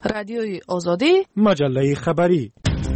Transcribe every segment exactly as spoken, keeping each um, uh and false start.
رادیوی آزادی، مجله خبری.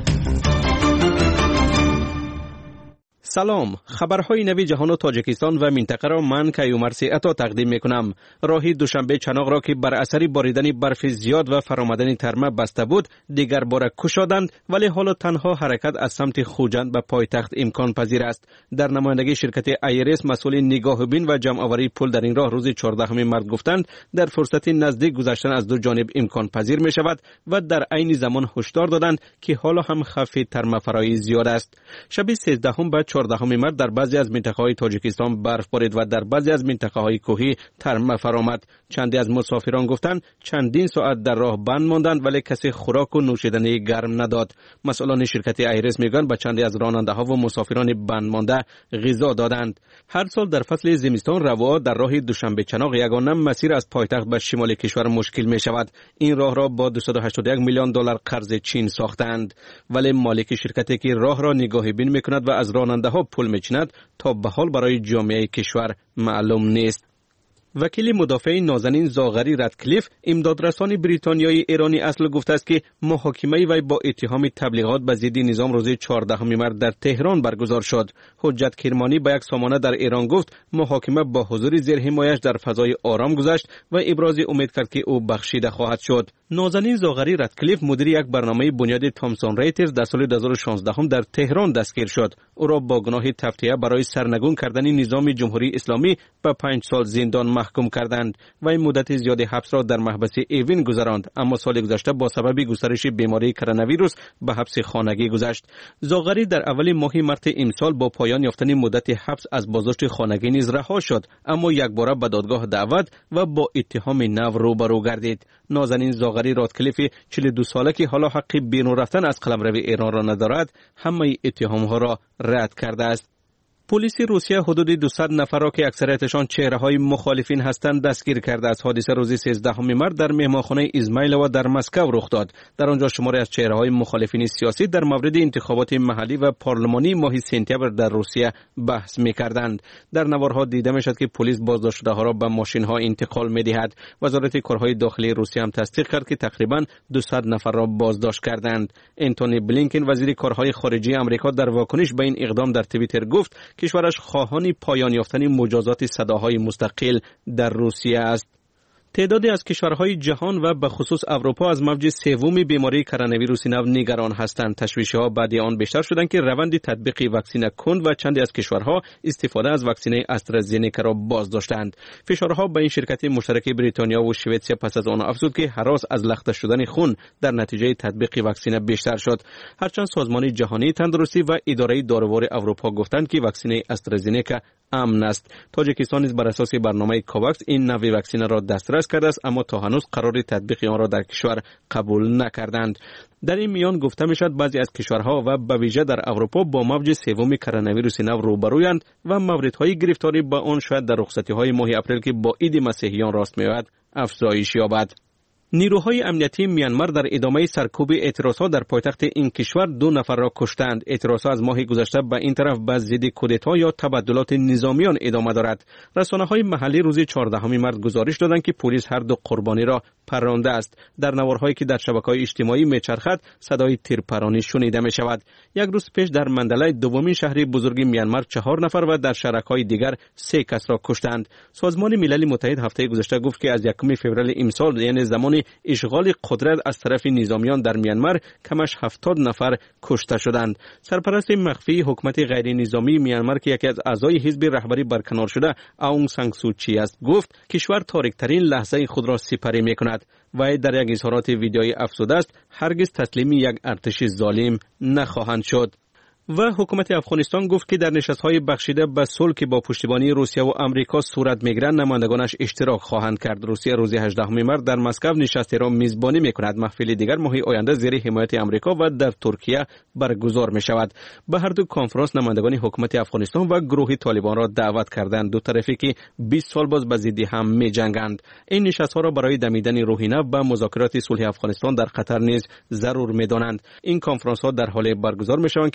سلام، خبرهای نوی جهان و تاجیکستان و منطقه را من کیومرث عطا تقدیم میکنم. راه دوشنبه چناق را که بر اثر باریدن برف زیاد و فرآمدن ترمه بسته بود، دیگر بار گشادند، ولی حالا تنها حرکت از سمت خوجند به پایتخت امکان پذیر است. در نمایندگی شرکت ایرس مسئول نگاه بین و جمع آوری پل در این راه روز چهاردهم مارس گفتند در فرصت نزدیک گذشتن از دو جانب امکان پذیر می شود و در عین زمان هشدار دادند که حالا هم خف ترمه فرایی زیاد است. شب سیزدهم به چهاردهم مارس در بعضی از منطقه‌های تاجیکستان برف بارید و در بعضی از منطقه‌های کوهی ترمه فرآمد. چندی از مسافران گفتند چندین ساعت در راه بند ماندند ولی کسی خوراک و نوشیدنی گرم نداد. مسئولان شرکت ایرس میگن به چندی از راننده‌ها و مسافران بند مانده غذا دادند. هر سال در فصل زمستان رواها در راه دوشنبه چناق یگانه مسیر از پایتخت به شمال کشور مشکل می شود. این راه را با دویست و هشتاد و یک میلیون دلار قرض چین ساختند، ولی مالک شرکتی که راه را نگاه بین میکند و از راننده‌ها پول میچیند تا به حال برای جامعه کشور معلوم نیست. وکیل مدافع نازنین زاغری ردکلیف امدادرسان بریتانیایی ایرانی اصل گفته است که محاکمه وی با اتهام تبلیغات به ضد نظام روز چهاردهم مارس در تهران برگزار شد. حجت کرمانی به یک سامانه در ایران گفت محاکمه با حضور زیر حمایش در فضای آرام گذشت و ابراز امید کرد که او بخشیده خواهد شد. نازنین زاغری ردکلیف مدیر یک برنامه بنیاد تامسون ریترز در سال دو هزار و شانزده در تهران دستگیر شد. او را با گناه تفتیه برای سرنگون کردن نظام جمهوری اسلامی به پنج سال زندان محکوم کردند و این مدت زیاد حبس را در محبس ایوین گذراند، اما سال گذشته با سبب گسترش بیماری کرونا ویروس به حبس خانگی گذشت. زاغری در اول ماه مارس امسال با پایان یافتن مدت حبس از بازداشت خانگی نیز رها شد، اما یک بار به دادگاه دعوت و با اتهام نو روبرو گردید. نازنین زاغری رادکلیف چهل و دو ساله که حالا حق بیرون رفتن از قلمرو ایران را ندارد، همه اتهامها را رد کرده است. پلیس روسیه حدود دویست نفر را که اکثریتشان چهره‌های مخالفین هستند دستگیر کرده است. حادثه روز سیزدهم مارس در مهمانخانه ایزمایلوو در مسکو رخ داد. در آنجا شماری از چهره‌های مخالفین سیاسی در مورد انتخابات محلی و پارلمانی ماه سپتامبر در روسیه بحث می‌کردند. در نوارها دیده می‌شد که پلیس بازداشته‌ها را به ماشین‌ها انتقال می‌دهد. وزارت کارهای داخلی روسیه هم تصدیق کرد که تقریباً دویست نفر را بازداشت کردند. انتونی بلینکن وزیر کارهای خارجه آمریکا در واکنش به این اقدام در توییتر گفت کشورش خواهان پایان یافتن مجازات صداهای مستقل در روسیه است. تعدادی از کشورهای جهان و به خصوص اروپا از موج سوم بیماری کرونا ویروس نو نگران هستند. تشویش‌ها بعد آن بیشتر شدند که روند تطبیق واکسن کند و چندی از کشورها استفاده از واکسن استرازنیکا را بازداشتند. فشارها به این شرکت مشترک بریتانیا و سوئیسرا پس از آن افزود که هراس از لخته شدن خون در نتیجه تطبیق واکسن بیشتر شد. هرچند سازمان جهانی تندرستی و اداره دارووار اروپا گفتند که واکسن استرازنیکا امن است. تاجیکستان نیز بر اساس برنامه کوواکس این نوع واکسن را دسترس کرده است، اما تا هنوز قرار تطبیق آن را در کشور قبول نکردند. در این میان گفته میشد بعضی از کشورها و به ویژه در اروپا با موج سوم کرونا ویروس نو روبرویند و موردهای گرفتاری با آن شاید در رخصتی‌های ماه اپریل که با عید مسیحیان راست می‌آید افزایش یابد. نیروهای امنیتی میانمار در ادامه سرکوب اعتراضات در پایتخت این کشور دو نفر را کشتند. اعتراضات از ماه گذشته به این طرف به ضد کودتا یا تبدلات نظامیان ادامه دارد. رسانه‌های محلی روز چهاردهم مارس گزارش دادند که پلیس هر دو قربانی را پرانده است. در نوارهایی که در شبکه‌های اجتماعی میچرخد صدای تیرپرانی شنیده می‌شود. یک روز پیش در مندلای دومین شهر بزرگ میانمار چهار نفر و در شهرک‌های دیگر سه کس را کشتند. سازمان ملل متحد هفته گذشته گفت که از یکم فوریه امسال یعنی زمان اشغال قدرت از طرف نظامیان در میانمار کمش هفتاد نفر کشته شدند. سرپرست مخفی حکومت غیر نظامی میانمار که یکی از اعضای حزب رهبری برکنار شده اونگ سان سو چی است گفت کشور تاریک‌ترین لحظه خود را سپری می‌کند و در یک اظهارات ویدیویی افزوده است هرگز تسلیم یک ارتش ظالم نخواهند شد. و حکومت افغانستان گفت که در نشست‌های بخشیده به صلح که با پشتیبانی روسیه و آمریکا صورت می‌گیرد نمایندگانش اشتراک خواهند کرد. روسیه روز هجدهم مارس در مسکو نشستی را میزبانی می‌کند. محفل دیگر ماه آینده زیر حمایت آمریکا و در ترکیه برگزار می‌شود. به هر دو کنفرانس نمایندگان حکومت افغانستان و گروه طالبان را دعوت کردند، دو طرفی که بیست سال باز به ضد هم می‌جنگند. این نشست‌ها را برای دمیدن روح نو و مذاکرات صلح افغانستان در قطر نیز ضرور می‌دانند. این کنفرانس‌ها در حال برگزار می‌شوند که بنا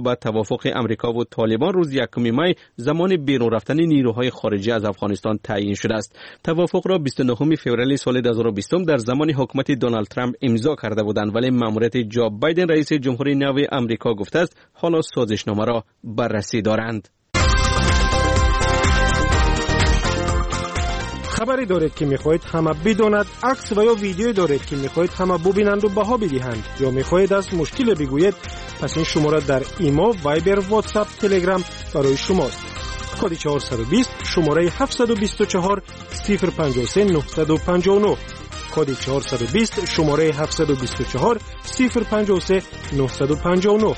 به توافق امریکا و طالبان روز یکم می زمان بیرون رفتن نیروهای خارجی از افغانستان تعیین شده است. توافق را بیست و نهم فوریه سال دو هزار و بیست در زمان حکومت دونالد ترامپ امضا کرده بودند، ولی ماموریت جو بایدن رئیس جمهوری نو امریکا گفته است حالا سازشنامه را بررسی دارند. خبری دارید که میخواهید همه بداند، عکس و یا ویدیو دارید که میخواهید همه ببینند و بها بدهند، یا میخواهید از مشکل بگویید، پس این شماره در ایما، وایبر، واتساپ، تلگرام برای شماست. کد چهارصد و بیست شماره هفتصد و بیست و چهار صفر پنجاه و سه نهصد و پنجاه و نه. کد چهارصد و بیست شماره هفتصد و بیست و چهار صفر پنجاه و سه نهصد و پنجاه و نه.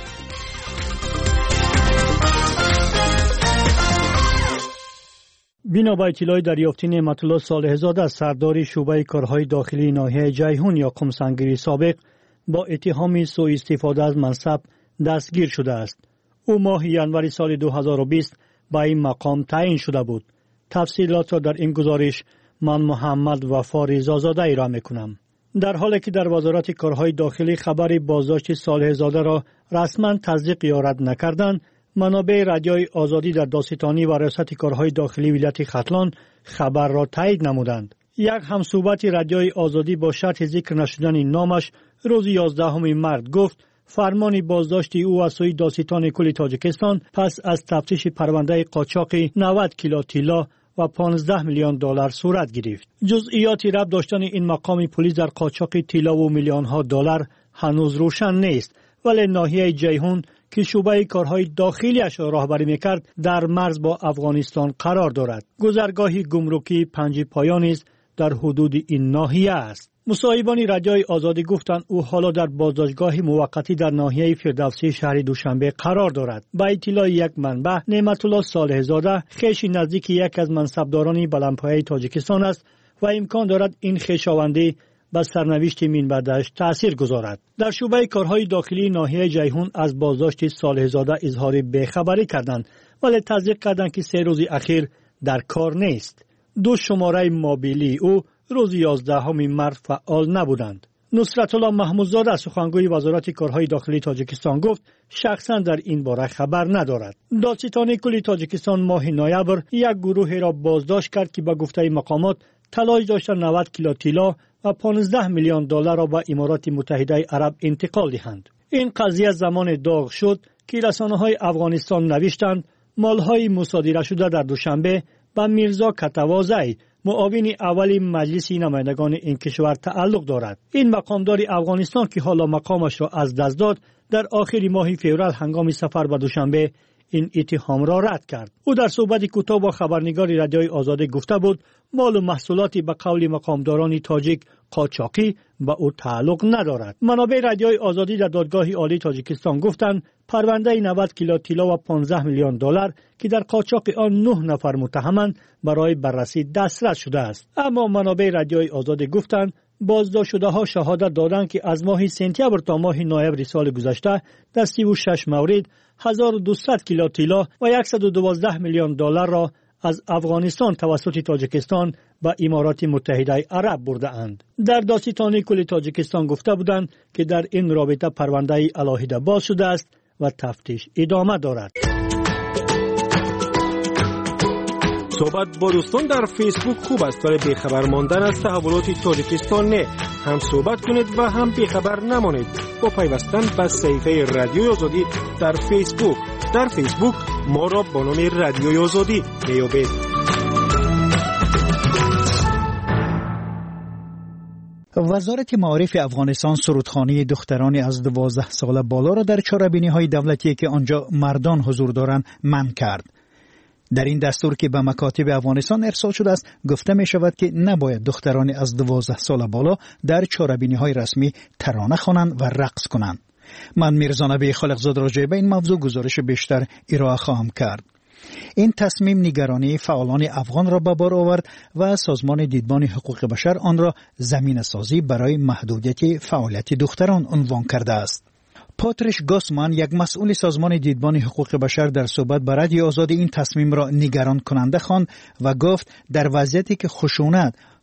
بنا به اطلاع دریافتی نعمت الله صالح زاده سردار شعبه کارهای داخلی ناحیه جیهون یا قمسنگیری سابق با اتهام سوء استفاده از منصب دستگیر شده است. او ماه ژانویه سال دو هزار و بیست به این مقام تعیین شده بود. تفصیلات را در این گزارش من محمد وفا رضازاده ارائه می‌کنم. در حالی که در وزارت کارهای داخلی خبر بازداشت صالح زاده را رسما تصدیق یا رد نکردند، منابع رادیوی آزادی در داستانی و ریاست کارهای داخلی ولایت ختلان خبر را تایید نمودند. یک همصحبت رادیوی آزادی با شرط ذکر نشدن نامش روز یازدهم مارس گفت فرمان بازداشت او از سوی داستان کل تاجیکستان پس از تفتیش پرونده قاچاق نود کیلو طلا و پانزده میلیون دلار صورت گرفت. جزئیات ربط داشتن این مقام پلیس در قاچاق طلا و میلیون ها دلار هنوز روشن نیست، ولی ناحیه جیهون که شعبه کارهای داخلیش را راهبری میکرد در مرز با افغانستان قرار دارد. گذرگاه گمرکی پنج پایان است در حدود این ناحیه است. مصاحبان رادیوی آزادی گفتند او حالا در بازداشتگاه موقتی در ناحیه فردوسی شهر دوشنبه قرار دارد. با اطلاع یک منبع، نعمت الله صالح زاده خویش نزدیک یک از منصبداران بلندپایه تاجیکستان است و امکان دارد این خویشاوندی به سرنوشت من بعدش تأثیر گذارد. در شعبه کارهای داخلی ناحیه جیهون از بازداشت صالح زاده اظهار بیخبری کردند، ولی تصدیق کردند که سه روز اخیر در کار نیست. دو شماره موبیلی او روز یازدهم مارس فعال نبودند. نصرت الله محمودزاده سخنگوی وزارت کارهای داخلی تاجیکستان گفت شخصا در این باره خبر ندارد. دادستان کل تاجیکستان ماه نوامبر یک گروه را بازداشت کرد که به گفته مقامات تلاش داشتند نود کیلو طلا و پانزده میلیون دلار را به امارات متحده عرب انتقال دهند. این قضیه زمان داغ شد که رسانه‌های افغانستان نوشتند مال‌های مصادره شده در دوشنبه به میرزا کتوازی معاون اول مجلس نمایندگان این کشور تعلق دارد. این مقامدار افغانستان که حالا مقامش را از دست داد در آخر ماه فوریه هنگام سفر به دوشنبه این اتهام را رد کرد. او در صحبت کوتاه با خبرنگار رادیوی آزادی گفته بود مال و محصولاتی به قول مقامداران تاجیک قاچاقی به او تعلق ندارد. منابع رادیوی آزادی در دادگاه عالی تاجیکستان گفتند پرونده نود کیلو طلا و پانزده میلیون دلار که در قاچاق آن نه نفر متهمند برای بررسی دسترس شده است. اما منابع رادیوی آزادی گفتند بازداشت شده ها شهادت دادند که از ماه سپتامبر تا ماه نوامبر سال گذشته در سی و شش مورد هزار و دویست کیلو طلا و صد و دوازده میلیون دلار را از افغانستان توسط تاجیکستان به امارات متحده عرب برده اند. در دادستانی کل تاجیکستان گفته بودند که در این رابطه پرونده علیحده باز شده است و تفتیش ادامه دارد. صحبت با دوستان در فیسبوک خوب است، ولی بیخبر ماندن از تحولات تاجیکستان نه. هم صحبت کنید و هم بیخبر نمانید با پیوستن به صفحه رادیوی آزادی در فیسبوک. در فیسبوک ما را با نام رادیوی آزادی بیابید. وزارت معارف افغانستان سرودخانه دختران از دوازده سال بالا را در چهاربینی‌های دولتی که آنجا مردان حضور دارند منع کرد. در این دستور که به مکاتب افغانستان ارسال شده است گفته می شود که نباید دختران از دوازده سال بالا در چهاربینی‌های رسمی ترانه خوانند و رقص کنند. من میرزا نبی خالقزاد راجع به این موضوع گزارش بیشتر ارائه خواهم کرد. این تصمیم نگرانی فعالان افغان را به بار آورد و سازمان دیدبان حقوق بشر آن را زمینه سازی برای محدودیت فعالیت دختران عنوان کرده است. پاتریش گاسمان یک مسئول سازمان دیدبان حقوق بشر در صحبت با رادیو آزادی این تصمیم را نگران کننده خواند و گفت در وضعیتی که خشونت،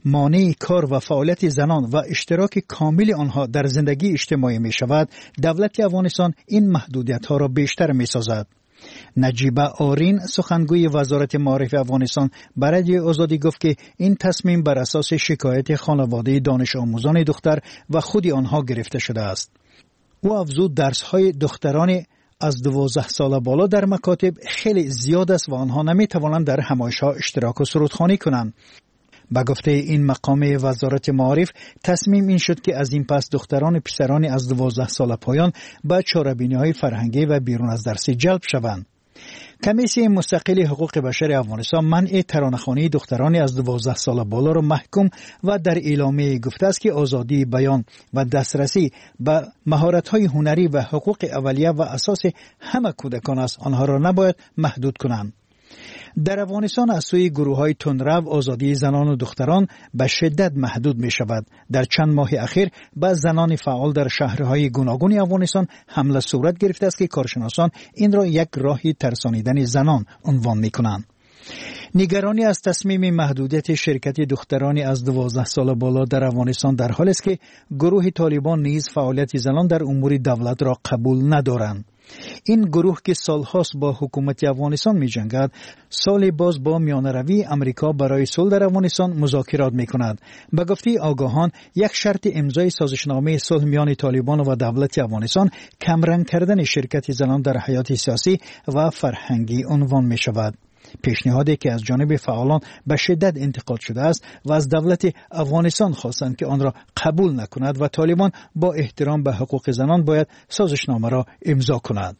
مانع کار و فعالیت زنان و اشتراک کامل آنها در زندگی اجتماعی می شود، دولت افغانستان این محدودیت ها را بیشتر می سازد. نجیبه آرین سخنگوی وزارت معارف افغانستان برای آزادی گفت که این تصمیم بر اساس شکایت خانواده دانش آموزان دختر و خود آنها گرفته شده است. او افزود درس های دختران از دوازده سال بالا در مکاتب خیلی زیاد است و آنها نمی توانند در همایش ها اشتراک و سرودخوانی کنند. با گفته این مقام وزارت معارف، تصمیم این شد که از این پس دختران و پسران از دوازده سال پایان به چاره‌بینی های فرهنگی و بیرون از درس جلب شوند. کمیسیون مستقل حقوق بشر افغانستان منع ترانه‌خوانی دختران از دوازده سال بالا را محکوم و در اعلامیه گفته است که آزادی بیان و دسترسی به مهارت‌های هنری و حقوق اولیه و اساس همه کودکان است، آنها را نباید محدود کنند. در افغانستان از سوی گروه‌های تندرو آزادی زنان و دختران به شدت محدود می شود. در چند ماه اخیر به زنان فعال در شهرهای گوناگون افغانستان حمله صورت گرفته است که کارشناسان این را یک راهی ترسانیدن زنان عنوان می کنند. نگرانی از تصمیم محدودیت شرکت دختران از دوازده سال بالا در افغانستان در حال است که گروه طالبان نیز فعالیت زنان در امور دولت را قبول ندارند. این گروه که سالهاست با حکومت افغانستان می جنگد، سال باز با میانروی امریکا برای صلح در افغانستان مذاکرات می کند. به گفته آگاهان، یک شرط امضای سازشنامه صلح میان طالبان و دولت افغانستان کمرنگ کردن شرکت زنان در حیات سیاسی و فرهنگی عنوان می شود. پیشنهادی که از جانب فعالان به شدت انتقاد شده است و از دولت افغانستان خواستند که آن را قبول نکند و طالبان با احترام به حقوق زنان باید سازشنامه را امضا کند.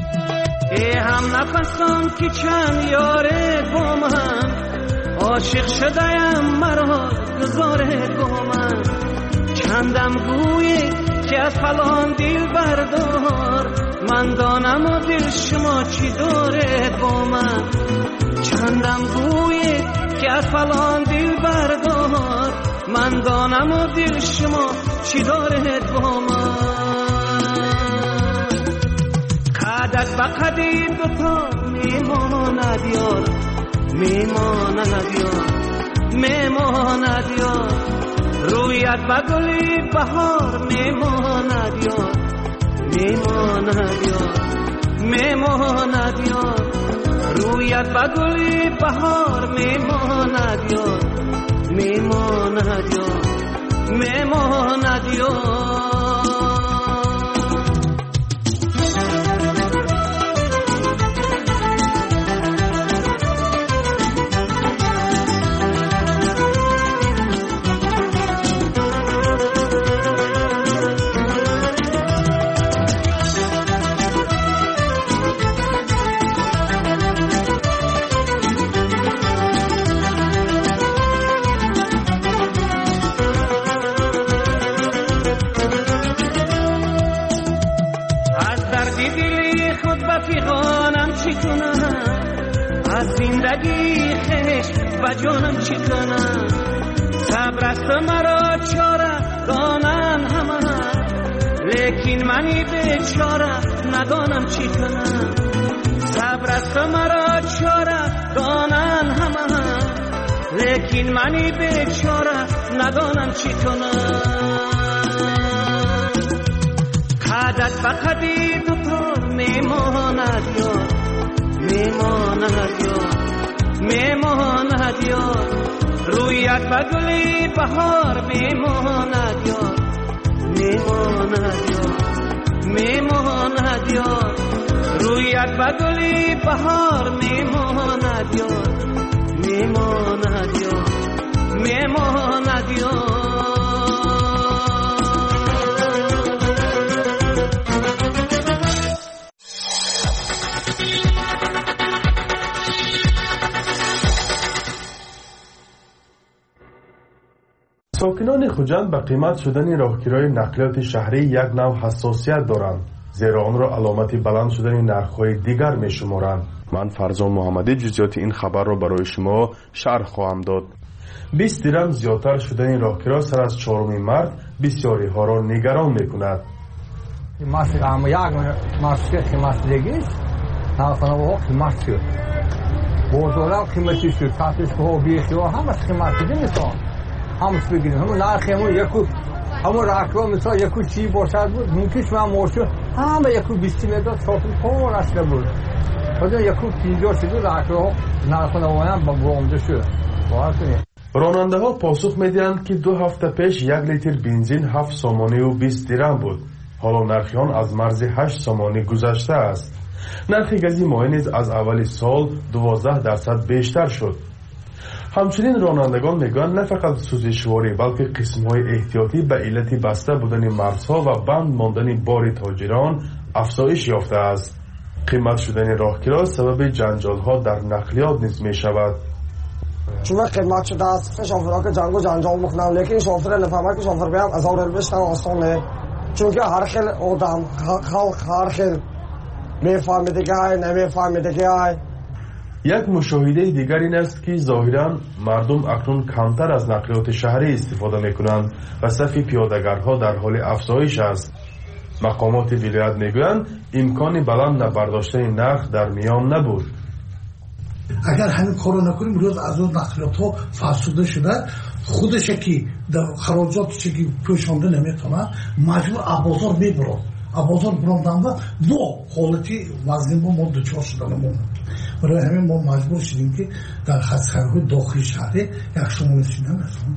ای هم نفسان که چند یاره گمم، عاشق شده‌ام مرا گذاره گمم، چندم گویی که از فلان دل بردار، من دانم و دل شما چی داره با من، چندم گویی که از فلان دل بردار، من دانم و دل شما چی داره با من. قدت با قدی دوتا میماند یار، میماند یار، میماند یار، رویت با گلی بهار میماند یار، میماند یار، میماند یار، رویت با گلی بهار میماند یار، میماند یار، میماند یار. از زندگی خش و جانم چی کنم، صبر است مرا چاره دانم همه، لیکن منی بیچاره ندانم چی کنم، صبر است مرا چاره دانم همه، لیکن منی بیچاره ندانم چی کنم. قدت بقدی دوتا میماند یار، میماند یار، میماند یار، رویت با گلی بهار میماند یار، میماند یار، میماند یار، رویت با گلی بهار میماند یار، میماند یار، میماند یار. ساکنان خوجند به قیمت شدن راهگیرهای نقلیات شهری یک نوع حساسیت دارند، زیرا آن را علامت بلند شدن نرخ‌های دیگر می‌شمارند. من فرزان محمدی جزئیات این خبر را برای شما شرح خواهم داد. بیست درم زیادتر شدن راهگیرها سر از چهارم مارس بسیاری ها را نگران می‌کند. مثلا یک ماسک قیمت دیگه تلفن قیمت شد، بازار قیمتی شد، کاتش ها بیشتر همه قیمت دیگه می‌سان. همش بگیریم. همون نرخمون یکو همون راکرو مثلا یکو چی باشد بود ممکنش من موشو همه یکو بیستی میداد صافی پر اصلا بود. خود یکو پینجا شده راکرو نرخ نمایان با برامده شد. راننده ها پاسخ میدهند که دو هفته پیش یک لیتر بنزین هفت سومانی و بیست درم بود. حالا نرخ آن از مرز هشت سومانی گذشته است. نرخ گازی مایع نیز از اول سال دوازده درصد بیشتر شد. همچنین رانندگان میگویند نه فقط سوزشواری بلکه قسم‌های احتیاطی به علت بسته بودن مرزها و بند ماندن بار تاجران افزایش یافته است. قیمت شدن راهکرا سبب جنجال‌ها در نقلیات نیز می‌شود. چون قیمت شده است شوفرها که جنگ و جنجال می‌کنند لیکن شوفر نفهمه که شوفر بیام از اول بشن آسانه چون که هر خیل آدم خلق هر خیل میفهمیده که های نمیفهمیده که های. یک مشاهده دیگر این است که ظاهراً مردم اکنون کمتر از نقلیات شهری استفاده میکنند و صف پیاده‌گرها در حال افزایش است. مقامات ولایت میگویند امکان بلند برداشتن نرخ در میان نبود. اگر همین کارو نکنیم روز از اون نقلیات ها فرسوده شده خودش که در خراجاتش که پوشانده نمیتونه مجبور ابازار میبرد ابازار براندن و دو حالتی وزنی با ما دچار شدن ما برای همین ما مجبور شدیم که در خسخرهای داخلی شهری یک شمال سینه نتونیم.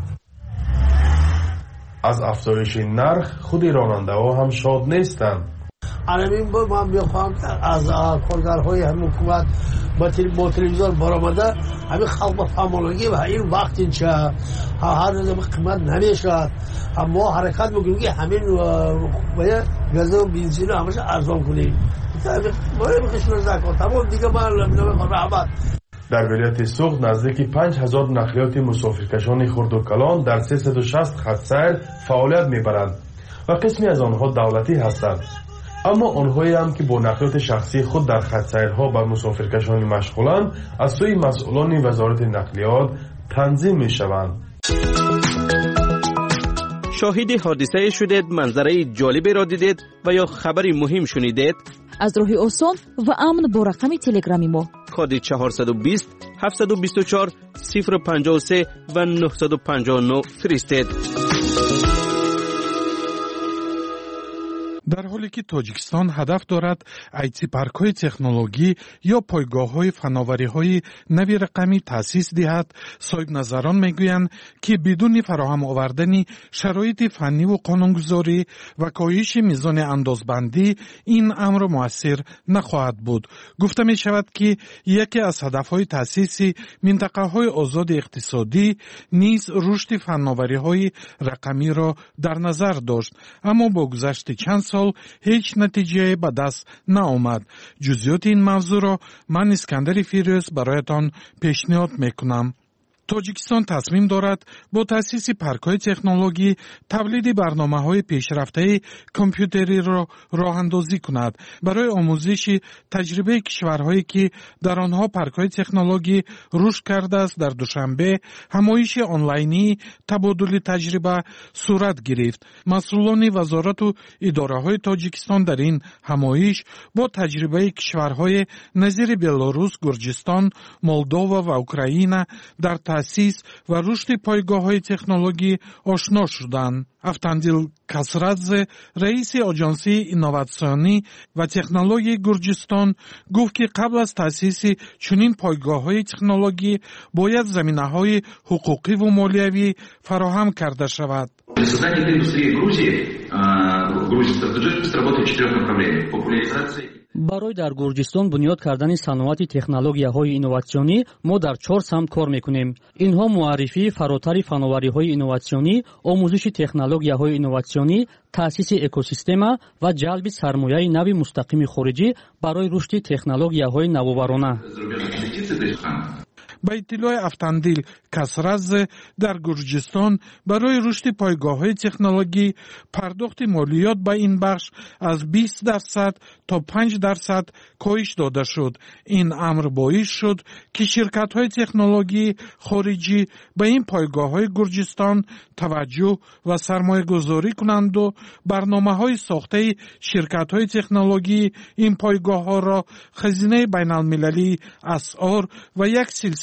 از افزایش نرخ خود راننده ها هم شاد نیستند. همین با من میخوام از کارگرهای همین حکومت با تلویزیون برآمده همین خلق فهمانگی و این وقت اینجا هر روز قیمت نمیشد ما حرکت میکنیم که همین باید گاز و بنزین همش ارزان کنیم باید بخشون زکات تمام دیگه ما نمیخوام رحمت. در ولایت سوخت نزدیک پنج هزار نقلیات مسافرکشان خرد و کلان در سیصد و شصت خط سیر فعالیت میبرند و قسمی از آنها دولتی هستند. اما آنهایی هم که با نقلیات شخصی خود در خط سیرها بر مسافرکشانی مشغولند از سوی مسئولان وزارت نقلیات تنظیم میشوند. شاهد حادثه شدید، منظره جالبی را دیدید و یا خبری مهم شنیدید؟ از راه آسان و امن با رقم تلگرامی ما کد چهارصد و بیست هفتصد و بیست و چهار صفر و پنجاه و سه و نهصد و پنجاه و نه فرستید. در حالی که تاجیکستان هدف دارد ایتی پارک‌های تکنولوژی یا پایگاه‌های فناوری‌های نوی رقمی تأسیس دهد، صاحب نظران میگویند که بدون فراهم آوردن شرایط فنی و قانونگذاری و کاهش میزان اندازبندی این امر مؤثر نخواهد بود. گفته می شود که یکی از هدف‌های تأسیس منطقه‌های آزاد اقتصادی نیز رشد فناوری‌های رقمی را در نظر داشت، اما با گذشت چند سال هیچ نتیجه به دست نآمد. جزئیات این موضوع را من اسکندر فیروز برایتان پیشنهاد میکنم. تاجیکستان تصمیم دارد با تأسیس پارک‌های تکنولوژی تولید برنامه‌های پیشرفته کامپیوتری را راه اندازی کند برای آموزش تجربه کشورهایی که در آنها پارک‌های تکنولوژی رشد کرده است. در دوشنبه همایش آنلاینی تبادل تجربه صورت گرفت. مسئولان وزارت و اداره‌های تاجیکستان در این همایش با تجربه کشورهای نظیر بلاروس، گرجستان، مولداوا و اوکراین در تأسیس و رشد پایگاه‌های تکنولوژی آشنا شدند. افتاندیل کاسرادزه، رئیس آژانسی اینوواسیونی و تکنولوژی گرجستان، گفت که قبل از تأسیس چنین پایگاه‌های تکنولوژی باید زمینه‌های حقوقی و مالیوی فراهم کرده شود. برای در گرجستان بنیاد کردن صنعت تکنولوژی‌های اینوواسیونی ما در چهار سمت کار می‌کنیم. اینها معرفی فراتر فناوری‌های اینوواسیونی، آموزش تکنولوژی‌های اینوواسیونی، تأسیس اکوسیستم و جلب سرمایه نوی مستقیم خارجی برای رشد تکنولوژی‌های نوآورانه. با اطلاع افتاندیل کاسرادزه، در گرجستان برای رشد پایگاه‌های تکنولوژی پرداخت مالیات به این بخش از بیست درصد تا پنج درصد کاهش داده شد. این امر باعث شد که شرکت‌های تکنولوژی خارجی به این پایگاه‌های گرجستان توجه و سرمایه‌گذاری کنند و برنامه‌های ساخته شرکت‌های تکنولوژی این پایگاه‌ها را خزینه بین‌المللی اسعار و یک سلسله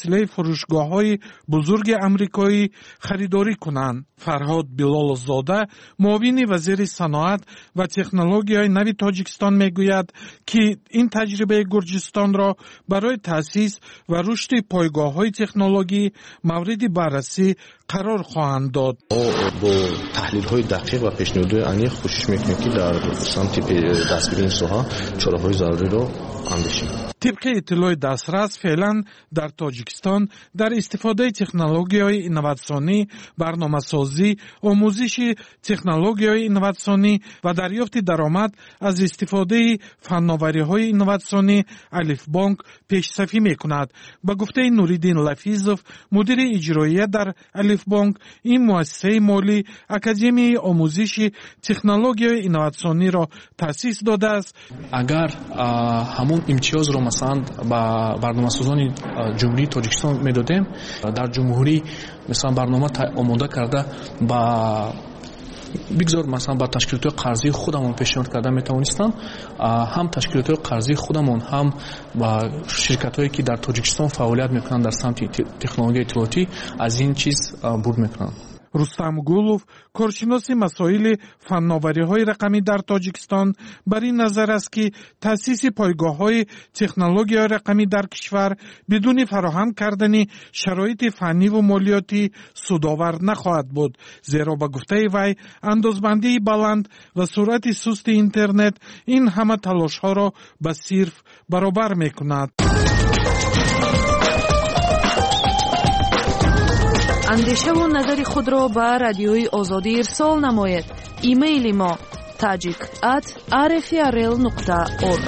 وسیله فروشگاه‌های بزرگ آمریکایی خریداری کنند. فرهاد بلالزاده معاون وزیر صنعت و تکنولوژی نو تاجیکستان میگوید که این تجربه گرجستان را برای تأسیس و رشد پایگاه‌های تکنولوژی مورد بررسی قرار خواهند داد. با تحلیل‌های دقیق و پیشنهادهای عمیق کوشش می‌کنیم که در سمت دستگیری این ساحه چاره‌های ضروری را اندیشیم. طبق اطلاع دسترس فعلا در تاجیکستان در استفاده تکنولوژی‌های اینواتسیونی، برنامه‌سازی، آموزش تکنولوژی‌های اینواتسیونی و دریافت درآمد از استفاده فناوری‌های اینواتسیونی الف بانک پیش‌صفی می‌کند. به گفته نوریدین لفیزوف مدیر اجرایی در الف بانک، این مؤسسه مالی اکادمی آموزش تکنولوژی‌های اینواتسیونی را تأسیس داده است. اگر همون امتیاز را مثلا با برنامه‌سازان جمهوری تاجیکستان میدادیم، در جمهوری مثلا برنامه آماده کرده با بگذار مثلا با تشکیلات قرضی خودمون پیشنهاد کرده میتوانستم هم تشکیلات قرضی خودمون هم با شرکت‌هایی که در تاجیکستان فعالیت میکنن در سمت تکنولوژی اطلاعاتی از این چیز بود میکنن. رستم گولوف کارشناس مسائل فناوری‌های رقمی در تاجیکستان بر این نظر است که تأسیس پایگاه‌های تکنولوژی رقمی در کشور بدون فراهم کردن شرایط فنی و مالیاتی سودآور نخواهد بود، زیرا به گفته وی اندازبندی بلند و سرعت سست اینترنت این همه تلاش‌ها را به صرف برابر می‌کند. اندیشه و نظر خود را به رادیوی آزادی ارسال نماید. ایمیل ما tajik at r f r l nokta org.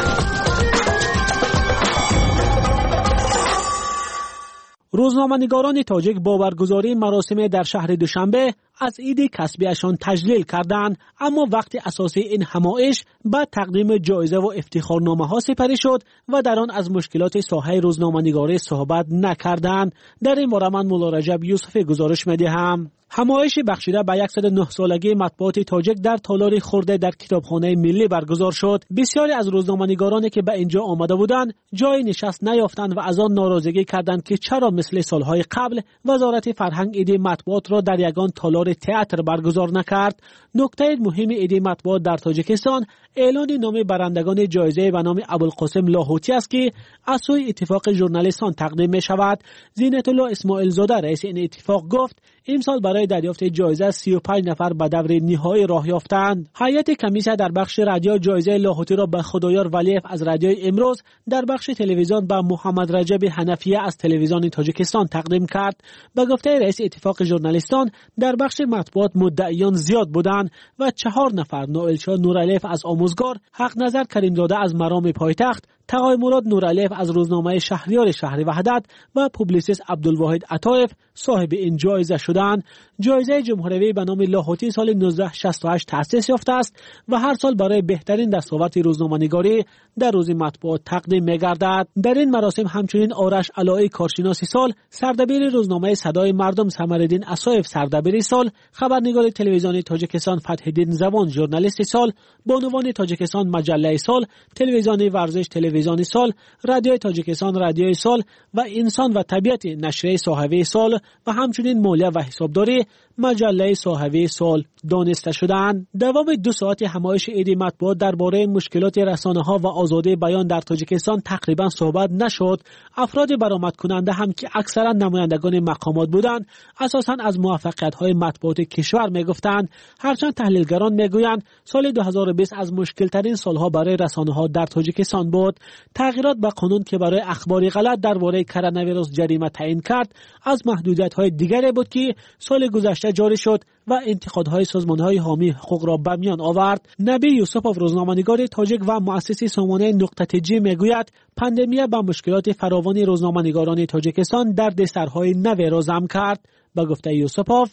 روزنامه‌نگاران تاجیک با برگزاری مراسم در شهر دوشنبه از عید کسبیشان تجلیل کردند، اما وقت اساسی این همایش به تقدیم جایزه و افتخارنامه ها سپری شد و در آن از مشکلات ساحه روزنامه‌نگاری صحبت نکردند. در این باره من مولا رجب یوسفی گزارش می‌دهم. همایش بخشیده به صد و نه سالگی مطبوعات تاجیک در تالار خورده در کتابخانه ملی برگزار شد. بسیاری از روزنامه‌نگارانی که به اینجا آمده بودند جای نشست نیافتند و از آن ناراضگی کردند که چرا مثل سالهای قبل وزارت فرهنگ عید مطبوعات را در یگان تالار تئاتر برگزار نکرد. نکته مهم عید مطبوعات در تاجیکستان اعلان نام برندگان جایزه به نام ابوالقاسم لاهوتی است که از سوی اتفاق ژورنالیستان تقدیم می شود. زینت الله اسماعیل زاده رئیس این اتفاق گفت امسال برای دریافت جایزه سی و پنج نفر به دور نهایی راه یافتند. هیئت کمیسیون در بخش رادیو جایزه لاهوتی را به خدایار ولیف از رادیو امروز، در بخش تلویزیون به محمد رجب حنفیه از تلویزیون تاجیکستان تقدیم کرد. به گفته رئیس اتفاق ژورنالیستان در بخش مطبوعات مدعیان زیاد بودند و چهار نفر نائلشاه نورعلیف از آموزگار، حق نظر کریمزاده از مرام پایتخت، تقای مراد نورعلیف از روزنامه شهریار شهر وحدت و پوبلیسیست عبدالواحد عطایف صاحب این جایزه شدند. جایزه جمهوری به نام لاهوتی سال نوزده شصت و هشت تأسیس یافته است و هر سال برای بهترین دستاورد روزنامه‌نگاری در روز مطبوعات تقدیم می‌گردد. در این مراسم همچنین آرش علایی کارشناس سال، سردبیر روزنامه صدای مردم ثمرالدین عصایف سردبیر سال، خبرنگار تلویزیون تاجیکستان فتح‌الدین زبان ژورنالیست سال، بانوان تاجیکستان مجله سال، تلویزیون ورزش تلویزیون سال، رادیو تاجیکستان رادیو سال و انسان و طبیعت نشریه صاحبه سال و همچنین مالیه و حسابداری مجله صاحبه سال دانسته شدند. دوام دو ساعت همایش عید مطبوعات درباره مشکلات رسانه‌ها و آزادی بیان در تاجیکستان تقریبا صحبت نشد. افراد برآمد کننده هم که اکثرا نمایندگان مقامات بودند اساساً از موفقیت‌های مطبوعات کشور می‌گفتند، هرچند تحلیلگران می‌گویند سال دو هزار و بیست از مشکل‌ترین سال‌ها برای رسانه‌ها در تاجیکستان بود. تغییرات به قانون که برای اخبار غلط درباره کرونا ویروس جریمه تعیین کرد از محدودیت‌های دیگری بود که سال گذشته جاری شد و انتقادهای سازمان‌های حامی حقوق را به میان آورد. نبی یوسفوف روزنامه‌نگار تاجیک و مؤسس سامانه نقطه جی میگوید پاندمی با مشکلات فراوان روزنامه‌نگاران تاجیکستان در دسترهای نوی را ضم کرد. با گفته یوسفوف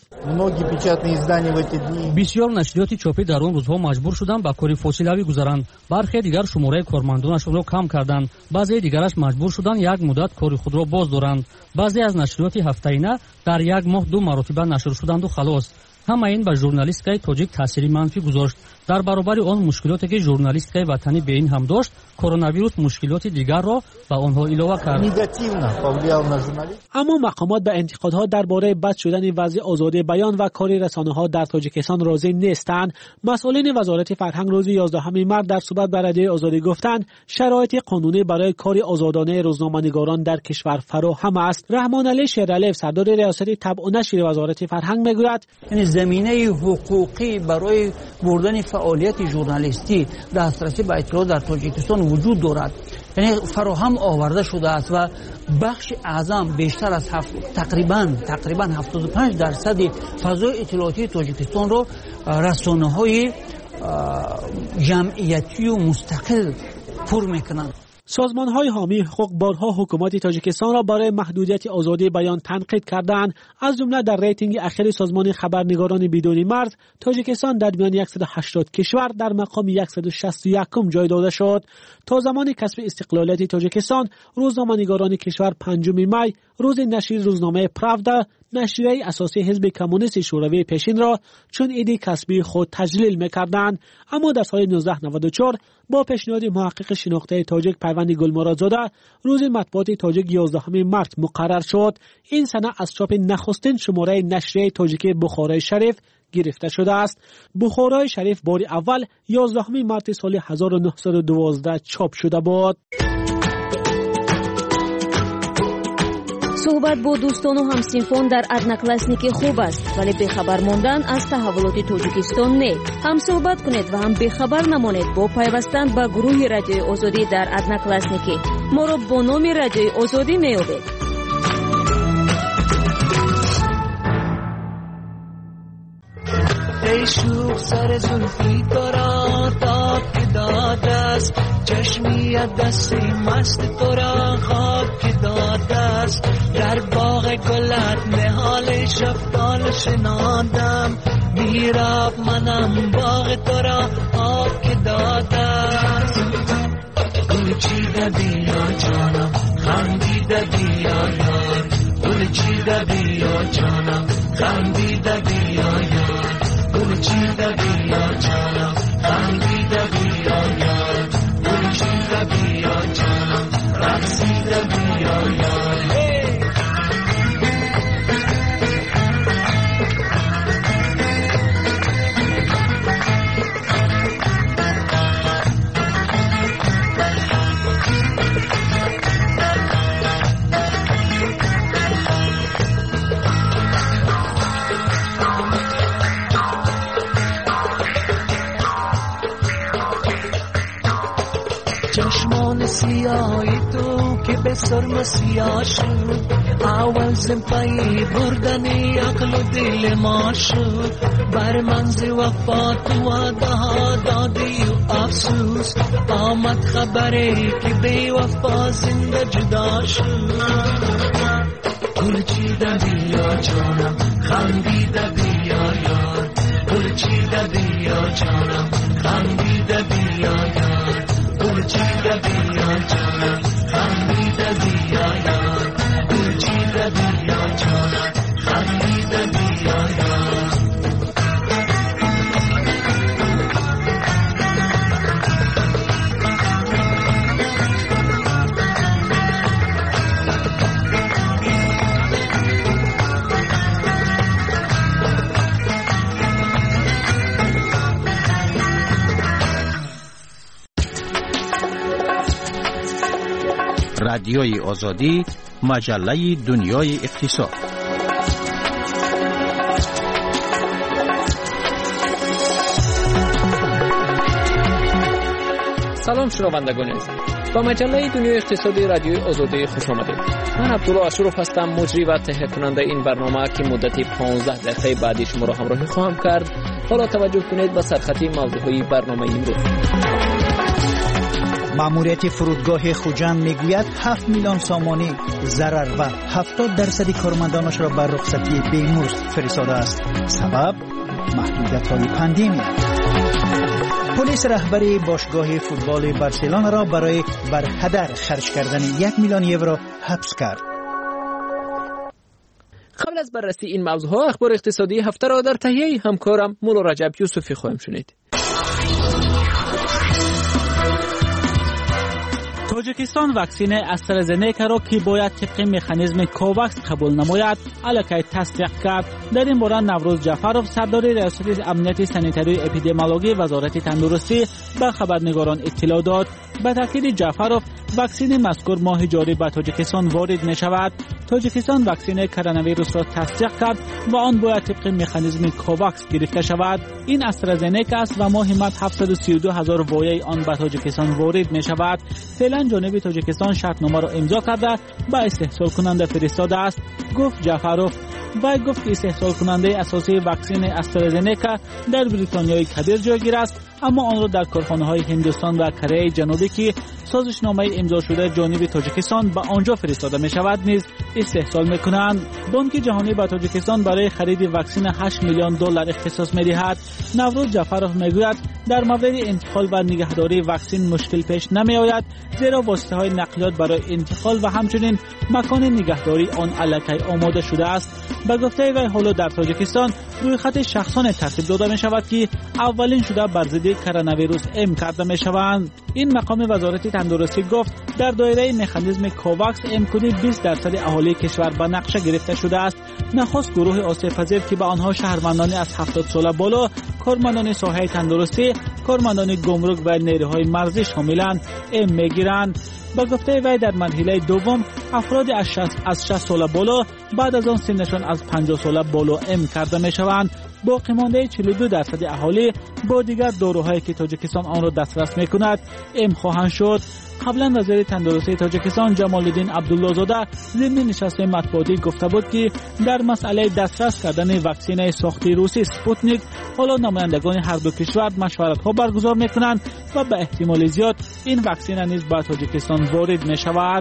بسیار نشریات چاپی در اون روزها مجبور شدند با کاری فاصله‌ای گذارند. برخی دیگر شماره کارمندانشان را کم کردند. بعضی دیگرش مجبور شدند یک مدت کاری خود را باز دارند. بعضی از نشریات هفته‌ایانه در یک ماه دو مرتبه نشر شدند و خلاص. ҳама ин ба журналистикаи тоҷик таъсири манфӣ гузошт. дар баробари он мушкилоте ки журналистикаи ватанӣ бе ин ҳам дошт, коронавирус мушкилоти дигарро ба онҳо илова кард. аммо мақомот ба интиқодҳо дар бораи бад шудани вазъи озодии баён ва кори расонаҳо дар тоҷикистон розӣ нестанд. масъулини вазорати фарҳанг рӯзи ёздаҳуми март дар суҳбат ба радиои озодӣ гуфтанд, шароити қонунӣ барои кори озодонаи рӯзноманигорон дар кишвар фароҳам аст. раҳмоналӣ шералиев, сардори риёсати табъу нашри вазорати фарҳанг мегӯяд, یعنی زمینه حقوقی برای بردن فعالیت ژورنالیستی دسترسی به اطلاعات در تاجیکستان وجود دارد. یعنی فراهم آورده شده است و بخش اعظم بیشتر از هفت تقریبا تقریبا هفتاد و پنج درصد فضای اطلاعاتی تاجیکستان رو رسانه‌های جمعیتی و مستقل پر میکنند. سازمان‌های حامی حقوق بارها حکومت تاجیکستان را برای محدودیت آزادی بیان تنقید کردند. از جمله در ریتینگ اخیر سازمان خبرنگاران بدون مرز، تاجیکستان در میان صد و هشتاد کشور در مقام صد و شصت و یک جای داده شد. تا زمان کسب استقلالیت تاجیکستان، روزنامه‌نگاران کشور پنجم می روز نشر روزنامه پراودا، نشریه اساسی حزب کمونیست شوروی پیشین را چون ایده کسبی خود تجلیل می‌کردند. اما در سال نوزده نود و چهار با پیشنهاد محقق شناخته تاجیک پیوند گلمرادزاده، روز مطبوعات تاجیک یازدهم مارس مقرر شد. این سنه از چاپ نخستین شماره نشریه تاجیکی بخارای شریف گرفته شده است. بخارای شریف بار اول یازدهم مارس سال هزار و نهصد و دوازده چاپ شده بود. صحبت با دوستان و همسینفان در ادناکلاسنیک خوب است، ولی بخبر ماندن از تحولات تاجیکستان نه. هم صحبت کنید و هم بخبر نمانید با پیوستن به گروه رادیوی آزادی در ادناکلاسنیک. ما را با نام رادیوی آزادی میابید. ای شوخ سر زلفی تورا تاک داد است، چشمی دستی مست تورا خاک داد است. در باغ گلت نهال شفتال شنادم، میراب منم باغ تورا آب داد است. گل چیده بیا جانم، خندیده بیا یار، گل چیده بیا جانم، خندیده بیا یار، گل چیده بیا جانم، خندیده بیا یار، گل چیده بیا جانم، رقصیده بیا یار. چشمان سیاهی تو که به سرم سیاه شد، اول زمپایی بردنی عقل و دل ما شد. بر منز وفا تو وعده ها دادی و افسوس، آمد خبری که بی وفا زنده جدا شد. گل چیده بیا جانم، خندیده بیا یار، گل چیده بیا جانم، خندیده بیا یار، گل چیده بیا جانم، خندیده بیا یار، گل چیده بیا جانم، خندیده بیا یار. رادیوی آزادی، مجله دنیای اقتصاد. سلام شنوندگان عزیز، با مجله دنیای اقتصادی رادیوی آزادی خوش آمدید. من عبدالله اشرف هستم، مجری و تهیه کننده این برنامه که مدتی پانزده دقیقه بعدی شما را همراهی خواهم کرد. حالا توجه کنید به سرخطی موضوعهای برنامه امروز. ماموریت فرودگاه خوجند میگوید هفت میلیون سامانی ضرر و هفتاد درصد کارمندانش را بر رخصتی بیمزد فرستاده است. سبب محدودیت‌های پاندمی. پلیس رهبری باشگاه فوتبال بارسلونا را برای بر هدر خرج کردن یک میلیون یورو حبس کرد. قبل از از بررسی این موضوعها اخبار اقتصادی هفته را در تهیه همکارم مولا رجب یوسفی خواهیم شنید. تاجیکستان واکسن استرازنیکا را که باید طبق مکانیزم کوواکس قبول نماید الکی تصدیق کرد. در این باره نوروز جعفرов سردار ریاست امنیت سانیتری اپیدمیولوژی وزارت تندرستی به خبرنگاران اطلاع داد. به تاکید جعفرov واکسن مذکور ماه جاری به تاجیکستان وارد می شود. تاجیکستان واکسن کرونا ویروس را تصدیق کرد و آن باید طبق مکانیزم کوواکس گرفته شود. این استرازنیکا است و ماه مارس هفتصد و سی و دو هزار وایه آن به تاجیکستان وارد می شود. فعلا جانب تاجیکستان شرطنامه را امضا کرده به استحصال کننده فرستاده است، گفت جعفرov. و گفت که استحصال کننده اساسی واکسن استرازنیکا در بریتانیای کبیر جایگیر است، اما آن را در کارخانه های هندوستان و کره جنوبی که سازشنامه امضا شده جانب تاجیکستان به آنجا فرستاده می شود نیز استحصال می کنند. بانک جهانی به تاجیکستان برای خرید واکسن هشت میلیون دلار اختصاص می دهد. نوروز جعفرov می گوید در مورد انتقال و نگهداری واکسن مشکل پیش نمی آید، زیرا واسطه های نقلیات برای انتقال و همچنین مکان نگهداری آن الکی آماده شده است. به گفته وی حالا در تاجیکستان رویخط شخصان ترتیب داده می شود که اولین شده بر ضد کرونا ویروس ام کرده می شوند. این مقام وزارت تندرستی گفت در دایره مکانیزم کوواکس امکانی بیست درصد اهالی کشور به نقشه گرفته شده است. نخست گروه آسیب پذیر که به آنها شهروندان از هفتاد سال بالا، کارمندان ساحه تندرستی، کارمندان گمرک و نیروهای مرزی شاملند ام میگیرند. با گفته وی در مرحله دوم افراد از شصت سال بالا بعد از آن سنشان از پنجاه سال بالا ام کرده می شوند. باقی مانده چهل و دو درصد اهالی با دیگر داروهایی که تاجیکستان آن را دسترس می کند ام خواهند شد. قبلا وزیر تندرستی تاجیکستان جمال الدین عبدالله زاده ضمن نشست مطبوعاتی گفته بود که در مسئله دسترس کردن واکسن ساخت روسی سپوتنیک حالا نمایندگان هر دو کشور مشورت ها برگزار می کنند و به احتمال زیاد این واکسن نیز به تاجیکستان وارد می شود.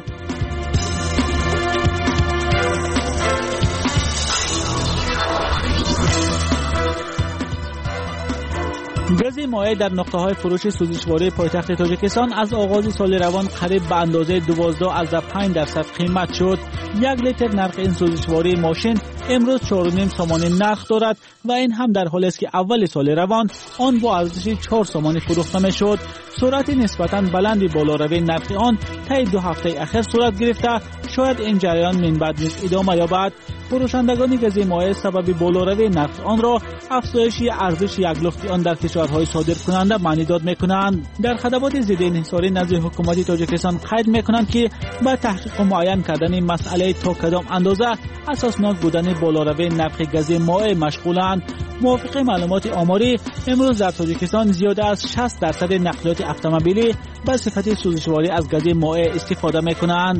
گاز مایع در نقطه‌های فروش سوزشواری پایتخت تاجیکستان از آغاز سال روان قریب به اندازه دوازده از پنج درصد قیمت شد. یک لیتر نرخ این سوزشواری ماشین امروز چهار و نیم سامانی نرخ دارد و این هم در حالی است که اول سال روان آن با ارزش چهار سامانی فروخته می‌شد. سرعت نسبتاً بلندی بالاروی نرخ آن طی دو هفته اخیر صورت گرفته، شاید این جریان من بعد نیز ادامه یابد. فروشندگان گاز مایع سبب بالاروی نرخ آن را افزایش ارزش یک لخت آن در کشورهای صادر کننده معنی داد می‌کنند. در خدمات ضد انحصاری نزد حکومت تاجیکستان قید می‌کنند که با تحقیق معین کردن مسئله تا کدام اندازه اساسناک بودن بالاروی نرخ گاز مایع مشغولند. موافق معلومات آماری امروز در تاجیکستان زیاده از شصت درصد نقلیات اتومبیلی به صفت سوزشواری از گاز مایع استفاده می‌کنند.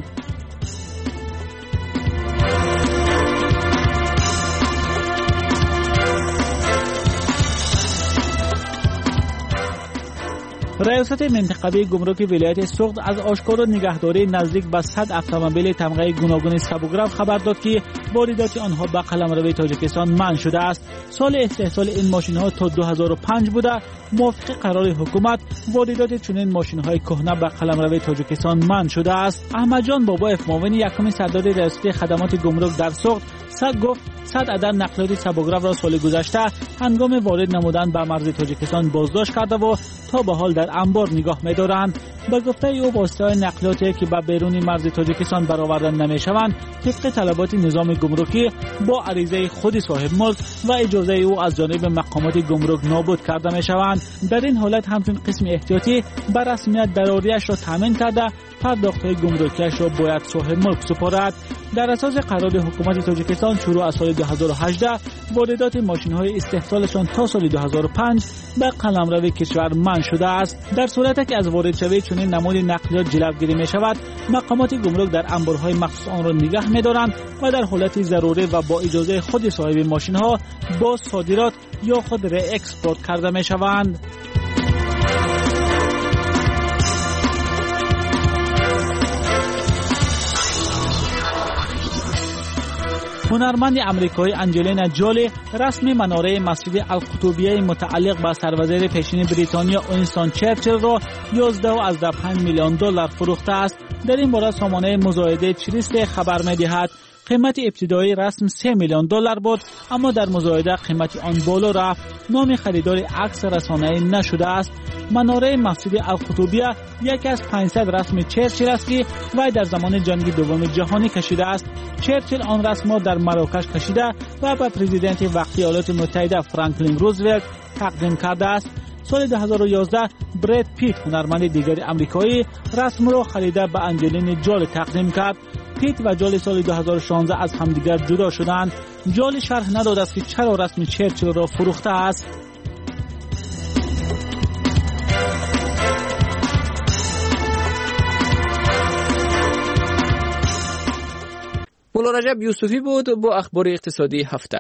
ریاست منطقوی گمرک ولایت سوخت از آشکار نگهداری نزدیک به صد اتومبیل تمغه گوناگون سبوگرف خبر داد که واردات آنها به قلمرو تاجیکستان منع شده است. سال استحصال این ماشین ها تا دو هزار و پنج بوده. موافق قرار حکومت واردات چنین ماشین های کهنه به قلمرو تاجیکستان منع شده است. احمد جان بابایف معاون یکم سردار ریاست خدمات گمرک در سوخت صد گفت صد عدد نقلیات سبوگرف را سال گذشته هنگام وارد نمودن به مرز تاجیکستان بازداشت کرده و تا به حال در انبار نگاه می‌دارند. به گفته او واسطه‌های نقلیاتی که به بیرون مرز تاجیکستان برآورده نمی‌شوند طبق طلبات نظام گمرکی با عریضه خود صاحب ملک و اجازه او از جانب مقامات گمرک نابود کرده می‌شوند. در این حالت همچون قسم احتیاطی به رسمیت ضروریش را تامین کرده پرداخت‌های گمرکیش را باید صاحب ملک سپارد. در اساس قرار حکومت تاجیکستان شروع از سال دو هزار و هجده واردات ماشین‌های استحصالشان تا سال دو هزار و پنج به قلمرو کشور منع شده است. در صورتی که از وارد شوی چنین نمود نقلیات جلوگیری می‌شود، مقامات گمرک در انبارهای مخصوص آن را نگاه می‌دارند و در حالت ضروری و با اجازه خود صاحب ماشین‌ها با صادرات یا خود ری اکسپورت کرده می‌شوند. هنرمند امریکایی انجلینا جولی رسمی مناره مسجد القطبیه متعلق به سروزیر پیشین بریتانیا وینستون چرچیل را یازده و پنج میلیون دلار فروخته است. در این باره سامانه مزایده چریست خبر می‌دهد قیمت ابتدایی رسم سه میلیون دلار بود، اما در مزایده قیمت آن بالا رفت. نام خریدار عکس رسانه‌ای نشده است. مناره مسجد القطبیه یکی از پانصد رسم چرچیل است که وی در زمان جنگ دوم جهانی کشیده است. چرچیل آن رسم را در مراکش کشیده و به پرزیدنت وقتی ایالات متحده فرانکلین روزولت تقدیم کرده است. سال دو هزار و یازده براد پیت هنرمند دیگر آمریکایی رسم را خریده به انجلین جولی تقدیم کرد. پیت و جولی سال دو هزار و شانزده از همدیگر جدا شدند. جولی شرح نداده است که چرا رسم چرچیل را فروخته است. مولا رجب یوسفی بود با اخبار اقتصادی هفته.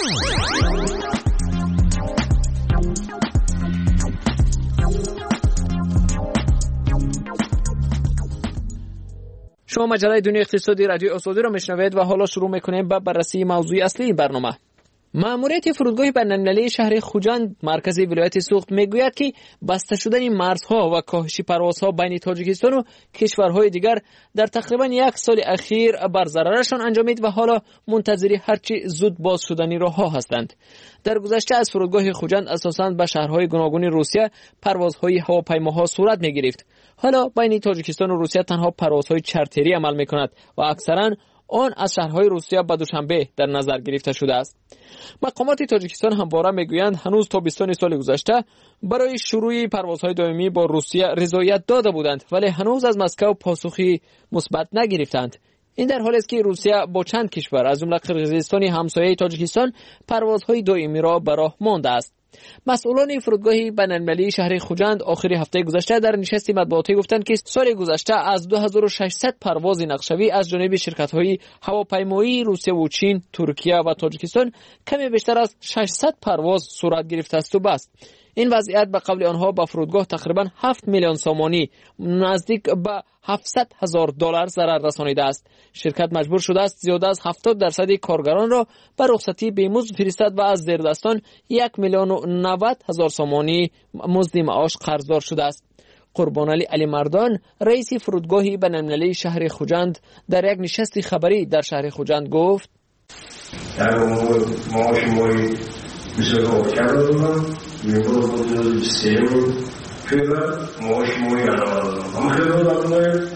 شما مجله دنیای اقتصادی رادیو آزادی را میشنوید و حالا شروع میکنیم با بررسی موضوع اصلی این برنامه. ماموریت فرودگاه بین‌المللی شهر خوجند مرکز ولایت سوخت میگوید که بسته شدن مرزها و کاهش پروازها بین تاجیکستان و کشورهای دیگر در تقریبا یک سال اخیر بر ضررشان انجامید و حالا منتظر هرچی زود باز شدنی راهها هستند. در گذشته از فرودگاه خوجند اساساً به شهرهای گوناگون روسیه پروازهای هواپیماها صورت میگرفت. حالا بین تاجیکستان و روسیه تنها پروازهای چارتری عمل میکند و اکثراً آن از شهرهای روسیه به دوشنبه در نظر گرفته شده است. مقامات تاجیکستان همواره میگویند هنوز تابستان سال گذشته برای شروع پروازهای دائمی با روسیه رضایت داده بودند، ولی هنوز از مسکو پاسخی مثبت نگرفتند. این در حالی است که روسیه با چند کشور از جمله قرقیزستان همسایه تاجیکستان پروازهای دائمی را به راه مانده است. مسئولان فرودگاه بین‌المللی شهر خوجند آخر هفته گذشته در نشست مطبوعاتی گفتند که سال گذشته از دو هزار و ششصد پرواز نقشه‌ای از جانب شرکت‌های هواپیمایی روسیه و چین، ترکیه و تاجیکستان کمی بیشتر از ششصد پرواز صورت گرفته است و بس. این وضعیت به قول آنها به فرودگاه تقریبا هفت میلیون سومانی نزدیک به هفتصد هزار دلار ضرر رسانیده است. شرکت مجبور شده است زیاده از هفتاد درصد کارگران را به رخصتی بیمزد فرستد و از زیردستان یک میلیون و نود هزار سومانی مزد معاش قرضدار شده است. قربانعلی علی مردان رئیس فرودگاه بین‌المللی شهر خوجند در یک نشست خبری در شهر خوجند گفت: بسیار کرده بودم میگو بود سیم فیلم موش موی آنها هم خیلی دارم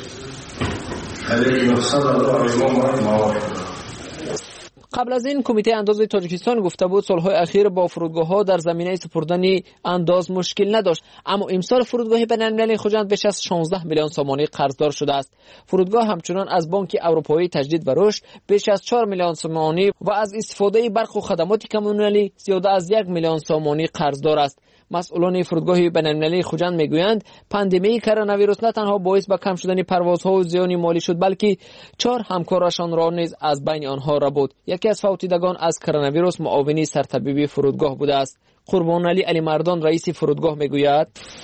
خیلی نقصان دارم ما ما قبل از این کمیته انداز تاجیکستان گفته بود سالهای اخیر با فرودگاه‌ها در زمینه سپردن انداز مشکل نداشت، اما امسال فرودگاه بین‌المللی خوجند بیش از شانزده میلیون سومانی قرضدار شده است. فرودگاه همچنان از بانک اروپایی تجدید و رشد بیش از چهار میلیون سومانی و از استفاده برق و خدمات کمونالی زیاده از یک میلیون سومانی قرضدار است. مسئولان فرودگاه بین‌المللی خوجند میگویند پاندمی کرونا ویروس نه تنها باعث به کم شدن پروازها و زیان مالی شد، بلکه چهار همکارشان را نیز از بین آنها را بود. یکی از فوتیدگان از کرونا ویروس معاونی سرطبیبی فرودگاه بوده است. قربانعلی علی مردان رئیس فرودگاه میگوید: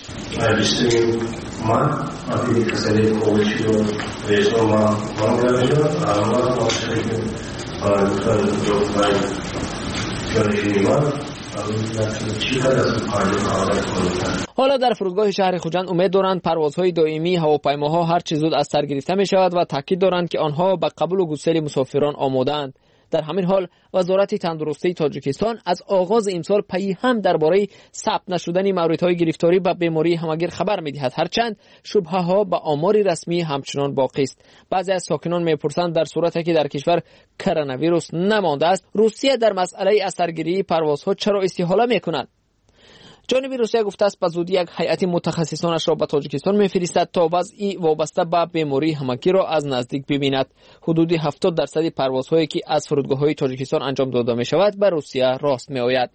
من اپی کسری کوچی و ریسو ما ما گرفتم اما ماشین آن جو باید جانشینیمان حالا در فرودگاه شهر خوجند امید دارند پروازهای دائمی هواپیماها هر چه زود از سر گرفته می شود و تاکید دارند که آنها به قبول و گسیل مسافران آماده‌اند. در همین حال وزارت تندرستی تاجیکستان از آغاز امسال پی هم درباره ثبت نشدن موردهای گرفتاری به بیماری همگیر خبر می‌دهد، هرچند شبهه ها به آمار رسمی همچنان باقی است. بعضی از ساکنان می‌پرسند در صورتی که در کشور کرونا ویروس نمانده است، روسیه در مسئله اثرگیری پروازها چرا استحاله می‌کند؟ جانب روسیه گفته است به زودی یک هیئت متخصصانش را به تاجیکستان می‌فرستد تا وضعی وابسته به بیماری همگیر را از نزدیک ببیند. حدود هفتاد درصد پروازهایی که از فرودگاه‌های تاجیکستان انجام داده می‌شود به روسیه راست می‌آید.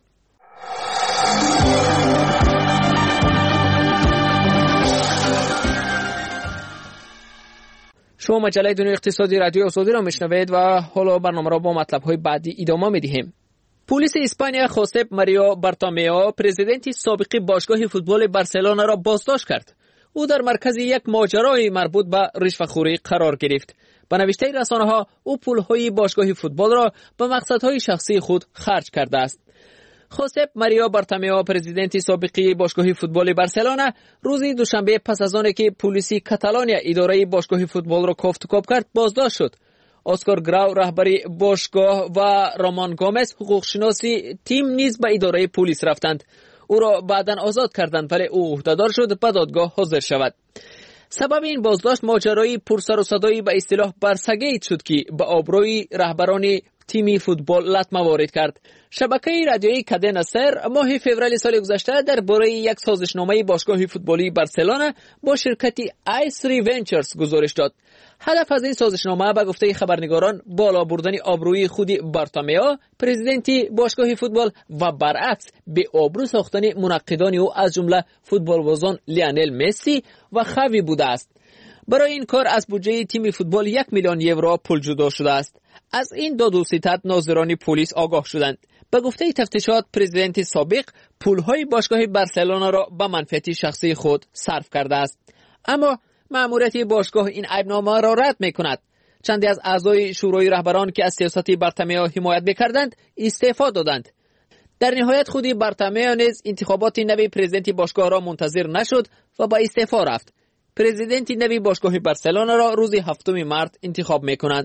شما مجله دنیای اقتصادی رادیو آزادی را میشنوید و حالا برنامه را با مطلب‌های بعدی ادامه می‌دهیم. پلیس اسپانیا خوسپ ماریو بارتومیو پرزیدنت سابق باشگاه فوتبال بارسلونا را بازداشت کرد. او در مرکز یک ماجرای مربوط به رشوه‌خوری قرار گرفت. به نوشته رسانه‌ها او پول‌های باشگاه فوتبال را به مقصدهای شخصی خود خرج کرده است. خوسپ ماریو بارتومیو پرزیدنت سابق باشگاه فوتبال بارسلونا روز دوشنبه پس از آنکه پلیس کاتالونیا اداره باشگاه فوتبال را کوفت کوب کرد بازداشت شد. اسکار گراو رهبری باشگاه و رامان گامز حقوقشناسی تیم نیز به اداره پلیس رفتند. او را بعداً آزاد کردند ولی او عهدهدار شد به دادگاه حاضر شود. سبب این بازداشت ماجرای پرسر و صدایی به اصطلاح برسگیت شد که به آبروی رهبران تیمی فوتبال لطمه وارد کرد. شبکه رادیویی کادنا سر ماه فوریه سال گذشته درباره یک سازشنامه باشگاه فوتبالی بارسلونا با شرکت آی سری ونچرز گزارش داد. هدف از این سازشنامه به گفته خبرنگاران بالا بردن آبروی خود بارتومئو پرزیدنت باشگاه فوتبال و برعکس به آبرو ساختن منعقدان او از جمله فوتبالبازان لیونل مسی و خاوی بوده است. برای این کار از بودجه تیم فوتبال یک میلیون یورو پول جدا شده است. از این داد و ستد ناظران پلیس آگاه شدند. به گفته تفتیشات پرزیدنت سابق پولهای باشگاه بارسلونا را به منفعت شخصی خود صرف کرده است. اما مأموریت باشگاه این عیبنامه را رد می‌کند. چندی از اعضای شورای رهبران که از سیاست بارتومئو حمایت می‌کردند استعفا دادند. در نهایت خودی بارتومئو نیز انتخابات نوی پرزیدنت باشگاه را منتظر نشد و با استعفا رفت. پرزیدنت نوی باشگاه بارسلونا را روز هفتم مارس انتخاب می‌کنند.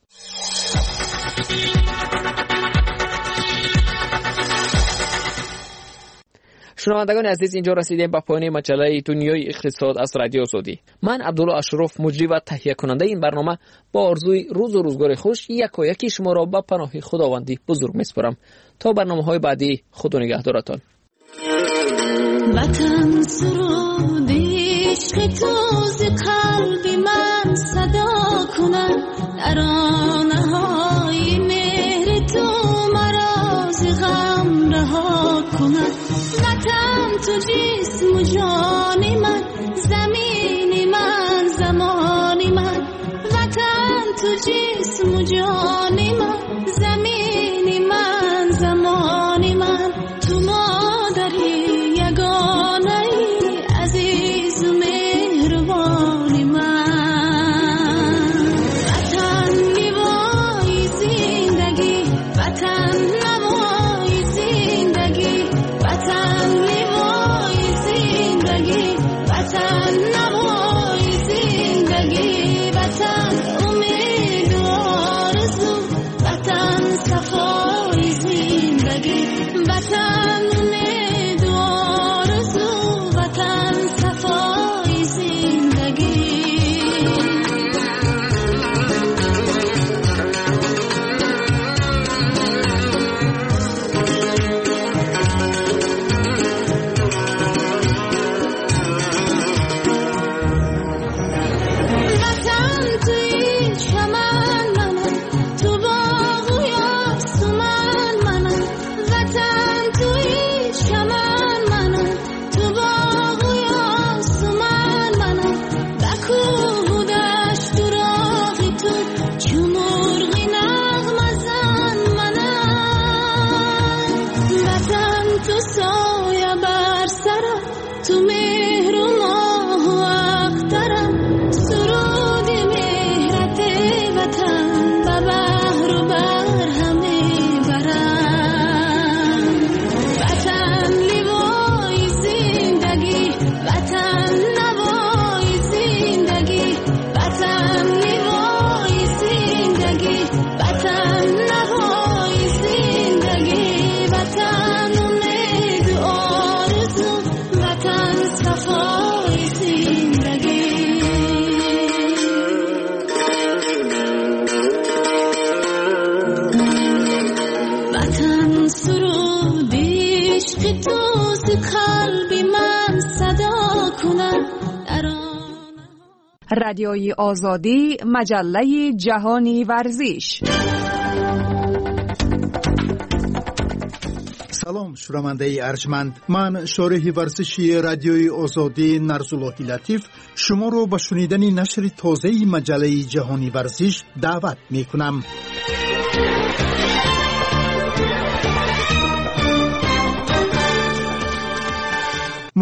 شنوندگان عزیز، اینجا رسیدیم به پایان مجله دنیای اقتصاد از رادیو آزادی. من عبدالله اشرف مجری و تهیه کننده این برنامه با آرزوی روز و روزگار خوش یک و یکی شما را به پناه خداوندی بزرگ میسپارم. تا برنامه‌های بعدی خدا نگهدارتان. وطن سرود عشق تو ز قلب من صدا کند، ترانه‌های مهر تو مرا ز غم رها کند. وطن تو جسم و جان من، زمین من زمان من. وطن تو جسم و جان من، زمین من زمان من. تو مادری یگانه ای، عزیز و مهربان من. وطن لیوای زندگی، وطن نوای زندگی. وطن لیوای زندگی، وطن نوای زندگی. وطن امید و آرزو، وطن صفای زندگی. وطن امید و آرزو، وطن صفای زندگی. وطن توی چمن منم، تو باغ و یاسمن منم. وطن توی چمن منم، تو باغ و یاسمن منم. به کوه و دشت و راه تو، چو مرغی نغمه زن منم. وطن تو سایه بر سرم، تو مهر و ماه و اخترم. سرود مهرت وطن به بحر و بر همه برم. وطن لیوای زندگی، وطن نوای زندگی. وطن لیوای زندگی، وطن نوای زندگی. وطن امید و آرزو، وطن صفای زندگی. وطن سرود عشق تو ز قلب من صدا کند. رادیوی آزادی، مجله جهانی ورزش. سلام شنونده ارجمند، من شارح ورزشی رادیوی آزادی نرزالله لطیف شما رو به شنیدن نشر تازه مجله جهانی ورزش دعوت می کنم.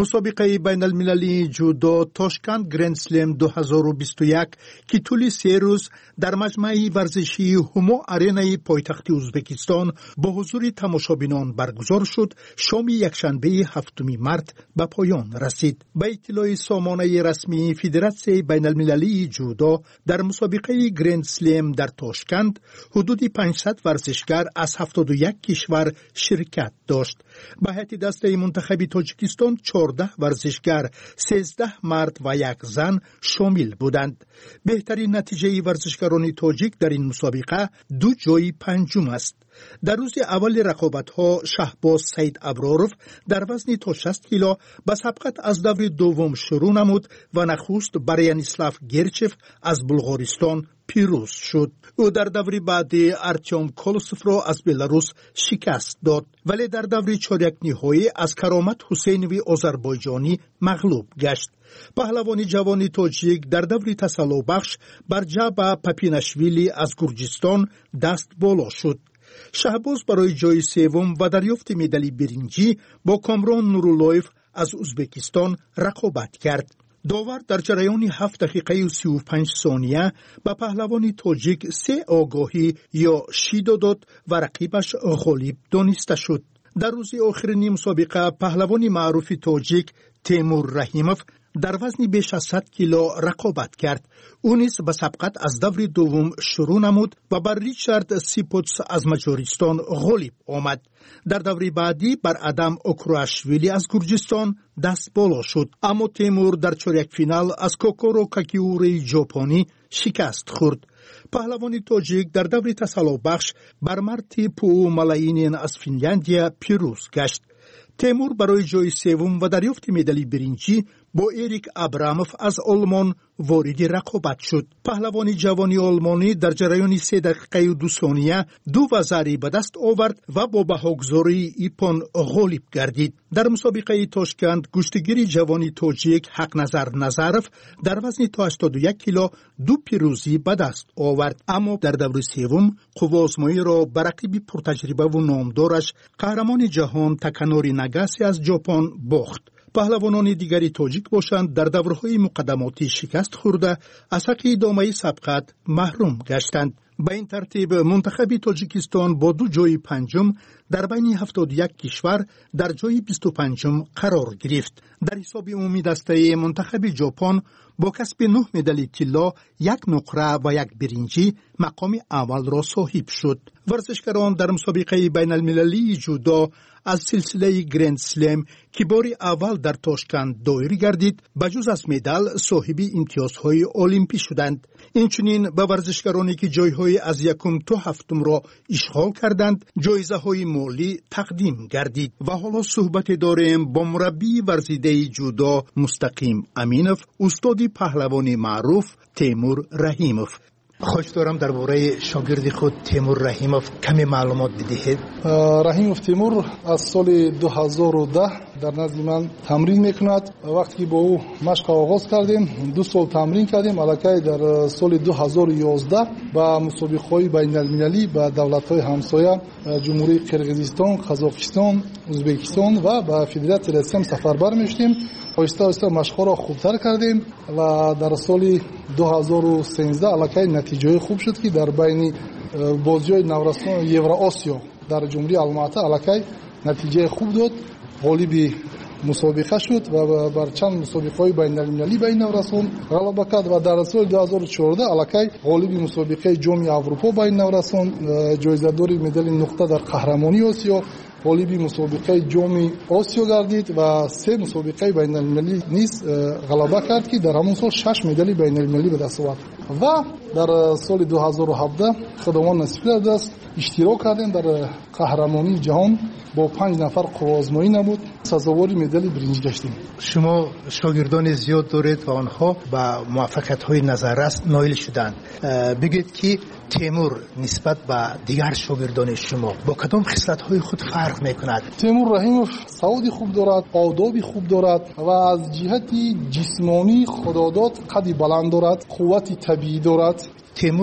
مسابقه بین المللی جودو تاشکند گرند سلم دو هزار و بیست و یک که طول سه روز در مجمع ورزشی هومو آرینای پایتخت ازبکستان با حضور تماشابینان برگزار شد، شام یکشنبه هفتم مارس به پایان رسید. به اطلاع سامانه رسمی فدراسیون بین المللی جودو، در مسابقه گرند سلم در تاشکند حدود پانصد ورزشکار از هفتاد و یک کشور شرکت داشت. به هیئت دسته منتخب تاجیکستان چهارده ورزشکار، سیزده مرد و یک زن شامل بودند. بهترین نتیجه ورزشکاران تاجیک در این مسابقه دو جای پنجم است. در روز اول رقابت‌ها شهباز سید ابرارов در وزن تا شصت کیلو به سبقت از دور دوم شروع نمود و نخست بر یانیسلاف گرچف از بلغارستان پیروز شد. او در دور بعدی ارتیوم کولوسوف را از بلاروس شکست داد، ولی در دور چهارک نهایی از کرامت حسینوی آذربایجانی مغلوب گشت. پهلوان جوان تاجیک در دور تسلا بخش بر جعبه پپینشویلی از گرجستان دست بالا شد. شهباز برای جای سوم و دریافت مدال برنجی با کامران نورولایف از ازبکستان رقابت کرد. داور در جریان هفت دقیقه و سی و پنج ثانیه به پهلوان تاجیک سه آگاهی یا شیدو داد و رقیبش غالب دانسته شد. در روز آخرین مسابقه پهلوان معروف تاجیک تیمور رحیموف در وزن بیش از صد کیلو رقابت کرد. او نیز به سبقت از دور دوم شروع نمود و بر ریچارد سیپوتس از مجارستان غالب آمد. در دور بعدی بر ادم اوکرواشویلی از گرجستان دست بالا شد، اما تیمور در چهارک فینال از کوکورو کاکیوری ژاپنی شکست خورد. پهلوان تاجیک در دور تسلا بخش بر مرتی پو ملاینین از فنلاندیا پیروز گشت. تیمور برای جای سوم و دریافت مدال برنجی با اریک ابراموف از آلمان وارد رقابت شد. پهلوان جوانی آلمانی در جریان سه دقیقه و دو ثانیه دو وزری به دست آورد و با بهاگذاری ایپان غالب گردید. در مسابقه تاشکند گشتگیر جوانی تاجیک حق نظر نظرف در وزن تا هشتاد و یک کیلو دو پیروزی به دست آورد، اما در دور سوم قوازمایی را بر رقیب پرتجربه و نامدارش قهرمان جهان تاکانوری ناگاسی از ژاپن باخت. پهلوانان دیگری تاجیک باشند در دورهای مقدماتی شکست خورده از حق ادامه سبقت محروم گشتند. به این ترتیب منتخب تاجیکستان با دو جای پنجم در بین هفتاد و یک کشور در جای بیست و پنجم قرار گرفت. در حساب عمومی دسته منتخب ژاپن با کسب نه مدال طلا، یک نقره و یک برنجی مقام اول را صاحب شد. ورزشکاران در مسابقه بین المللی جودو از سلسله گرند سلم که بار اول در تاشکند دایر گردید بجز از مدال صاحب امتیازهای المپی شدند. اینچنین به ورزشکارانی که جایهای از یکم تا هفتم را اشغال کردند جایزه های مالی تقدیم گردید. و حالا صحبت داریم با مربی ورزیده جودو مستقیم امینوف، استاد پهلوان معروف تیمور رحیموف. خوش دارم درباره شاگرد خود تیمور رحیموف کمی معلومات بدهید. رحیموف تیمور از سال دو هزار و ده در نزد من تمرین میکند. وقتی با او مشق آغاز کردیم دو سال تمرین کردیم. الکی در سال دو هزار و یازده با مسابقه‌های بین المللی با دولت‌های همسایه جمهوری قرقیزستان، قزاقستان، ازبکستان و با فدراسیون رسم سفربر میشدیم. آهسته آهسته مشق‌ها را خوبتر کردیم و در سال دو هزار و سیزده الکی نتیجه خوب شد که در بین بازی‌های نورستان یورو آسیا در جمهوری الماتا الکی نتیجه خوب داد، غالب مسابقه شد و بر چند مسابقه‌های بین المللی بین نورستان غلبه کرد و در سال دو هزار و چهارده الکی غالب مسابقه جام اروپا بین نورستان، جایزه‌دار مدال نقطه در قهرمانی آسیا، غالب مسابقه جام آسیا گردید و سه مسابقه بین المللی نیز غلبه کرد که در همون سال شش مدال بین المللی به دست آورد و در سال دو هزار و هفده خودمان نصیب کرد است اشتراک کردیم در قهرمانی جهان با پنج نفر قوازمایی نبود سزاوار مدال برنج گشتیم. شما شاگردان زیاد دارید و آنها با موفقیت‌های نظررس نایل شدند. بگید که تیمور نسبت به دیگر شاگردان شما با کدام خصلت‌های خود فرق می‌کند؟ تیمور رحیموف سواد خوب دارد، آداب خوب دارد و از جهت جسمانی خداداد قد بلند دارد، قوت طبیعی دارد. تیمور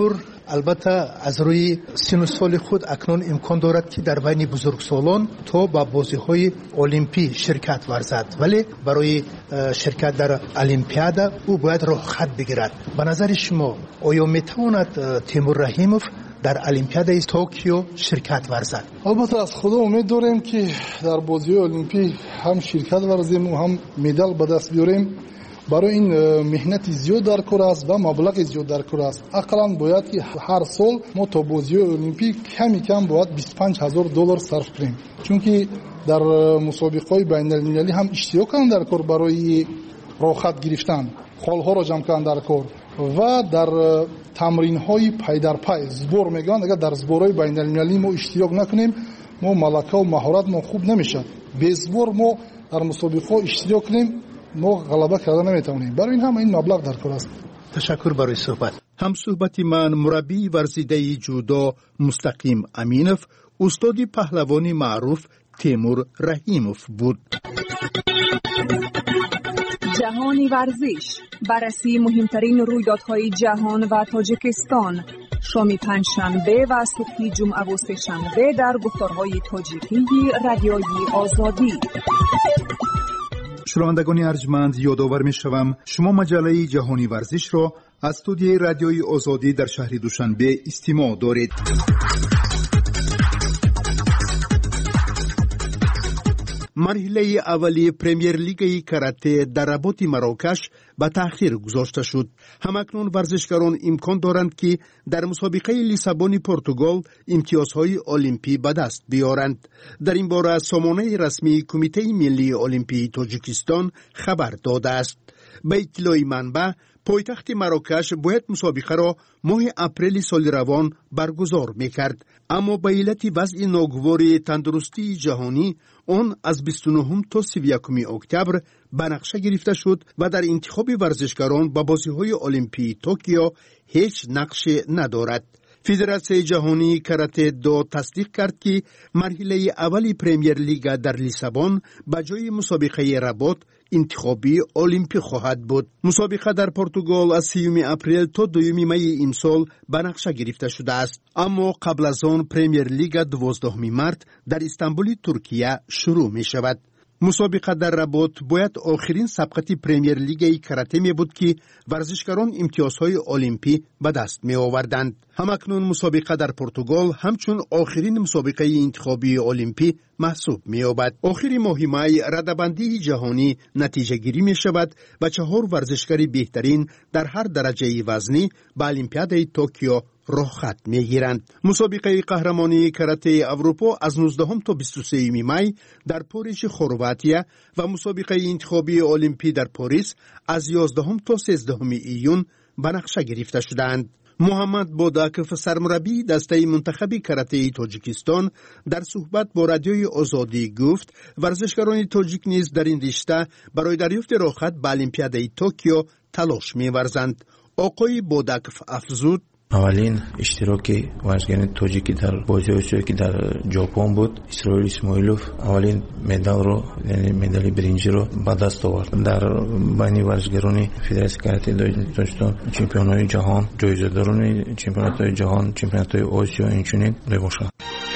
البته از روی سن و سال خود اکنون امکان دارد که در بین بزرگسالان تا با بازی‌های المپی شرکت ورزد، ولی برای شرکت در المپیاد او باید رخصت بگیرد. به نظر شما آیا میتواند تیمور رحیموف در المپیاد توکیو شرکت ورزد؟ البته از خدا امید داریم که در بازی المپی هم شرکت ورزیم و هم مدال به دست بیاریم. برای این مهنت زیاد در کار است و مبلغ زیاد در کار است. اقلا باید که هر سال ما تا بازی المپی کمی کم باید بیست و پنج هزار دلار صرف کنیم، چون که در مسابقات بین المللی هم اشتراک کردن در کار برای راحت گرفتن، خالها را جمع کردن در کار و در تمرین های پای در پای زبور میگن. اگر در زبورهای بین المللی ما اشتراک نکنیم ما ملکه و مهارت ما خوب نمیشه. به زبور ما در مسابقات اشتراک کنیم ما غلبه کردن نمیتونیم. برای این هم این مبلغ در کار است. تشکر برای صحبت. هم صحبت من مربی ورزیده جودو مستقیم امینوف، استاد پهلوانی معروف تیمور رحیموف بود. جهانی ورزش، بررسی مهمترین رویدادهای جهان و تاجیکستان، شام پنجشنبه و صبح جمعه و سه‌شنبه در گفتارهای تاجیکی رادیوی آزادی. شنوندگان ارجمند، یادآور می‌شوم شما مجله جهانی ورزش را از استودیوی رادیوی آزادی در شهر دوشنبه استماع دارید. مرحله اولی پریمیر لیگ کاراته در رباط مراکش به تأخیر گذاشته شد. همکنون ورزشکاران امکان دارند که در مسابقه لیسابون پرتغال امتیازهای المپی به دست بیارند. در این باره سامانه رسمی کمیته ملی المپی تاجیکستان خبر داده است. به اطلاع منبع، پایتخت مراکش باید مسابقه را ماه اپریل سال روان برگزار میکرد، اما به علت وضع ناگوار تندرستی جهانی آن از بیست و نه تا سی و یک اکتبر به نقشه گرفته شد و در انتخاب ورزشکاران به بازی‌های المپی توکیو هیچ نقش ندارد. فدراسیون جهانی کاراته دو تصدیق کرد که مرحله اولی پریمیر لیگ در لیسابون به جای مسابقه رباط انتخابی المپی خواهد بود. مسابقه در پرتغال از سیوم اپریل تا دوم می امسال به نقشه گرفته شده است، اما قبل از آن پریمیر لیگ دوازدهم مارس در استانبول ترکیه شروع می شود. مسابقه در رباط باید آخرین سبقت پریمیر لیگ کاراته می بود که ورزشکاران امتیازهای المپی به دست می آوردند. همکنون مسابقه در پرتغال همچون آخرین مسابقه انتخابی المپی محسوب می یابد. آخر ماه می رده‌بندی جهانی نتیجه گیری می شود و چهار ورزشکار بهترین در هر درجه وزنی به المپیاد توکیو رخصت می گیرند. مسابقه قهرمانی کاراته اروپا از نوزدهم تا بیست و سوم می در پاریس خرواتیا و مسابقه انتخابی المپی در پاریس از یازدهم تا سیزدهم ایون به نقشه گرفته شدند. محمد بوداکوف سرمربی دسته منتخب کاراته تاجیکستان در صحبت با رادیوی آزادی گفت ورزشکاران تاجیک نیز در این رشته برای دریافت رخصت به المپیاد توکیو تلاش می‌ورزند. آقای بوداکوف افزود: اولین اشتراک ورزشکاران تاجیکی در بازی‌های که در ژاپن بود، اسرائیل اسماعیلوف اولین مدال رو، یعنی مدال برنجی رو به دست آورد. در بین ورزشکاران فدراسیون کاراته تاجیکستان چمپیونای جهان، جایزه‌داران چمپیونات‌های جهان، چمپیونات‌های آسیا اینچنین میباشد.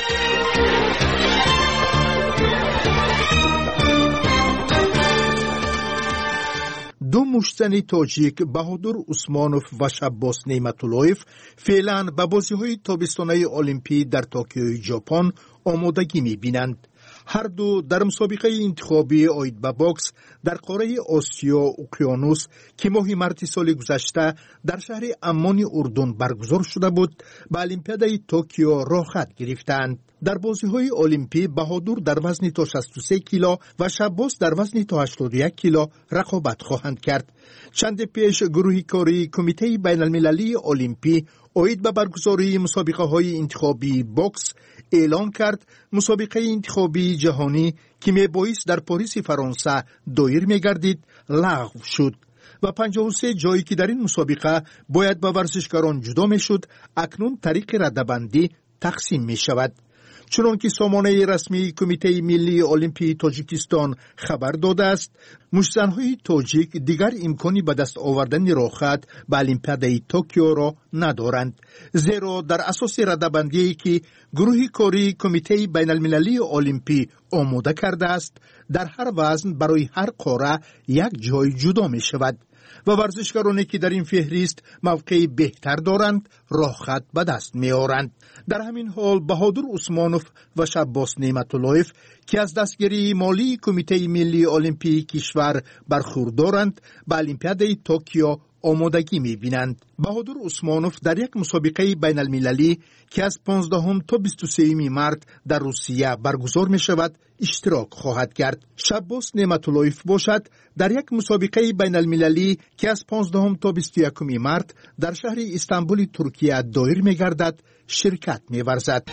دو مشتزن تاجیک بهادر عثمانوف و شباس نعمت‌اللهیف فعلا به بازی‌های تابستانه المپی در توکیو ژاپن آمادگی می‌بینند. هر دو در مسابقه انتخابی آید به باکس در قاره آسیا اقیانوس که ماه مارس سال گذشته در شهر عمان اردن برگزار شده بود به المپیاد توکیو رخصت گرفتند. در بازی‌های المپی بهادر در وزن تا شصت و سه کیلو و شباس در وزن تا هشتاد و یک کیلو رقابت خواهند کرد. چند پیش گروه کاری کمیته بین المللی المپی آید به برگزاری مسابقه های انتخابی باکس اعلان کرد مسابقه انتخابی جهانی که می بایست در پاریس فرانسه دایر می گردید لغو شد و پنجاه و سه جایی که در این مسابقه باید به ورزشکاران جدا می شد اکنون طریق رده‌بندی تقسیم می شود. چنانکه سامانه رسمی کمیته ملی المپی تاجیکستان خبر داده است، مشتزن‌های تاجیک دیگر امکانی به دست آوردن راحت به المپیادای توکیو را ندارند، زیرا در اساس رده‌بندی که گروه کاری کمیته بین المللی المپی آماده کرده است، در هر وزن برای هر قاره یک جای جدا می شود و ورزشکارانی که در این فهرست موقعی بهتر دارند راحت به دست می آورند. در همین حال بهادر عثمانوف و شباس نعمت‌اللهیف که از دستگیری مالی کمیته ملی المپی کشور برخوردارند به المپیادای توکیو آمادگی می بینند. بهادر عثمانوف در یک مسابقه بین المللی که از پانزدهم تا بیست و سوم مارس در روسیه برگزار می شود اشتراک خواهد کرد. شباس نعمت‌اللهیف باشد در یک مسابقه بین المللی که از پانزدهم تا بیست و یکم مارس در شهر استانبول ترکیه دایر می گردد شرکت می ورزد.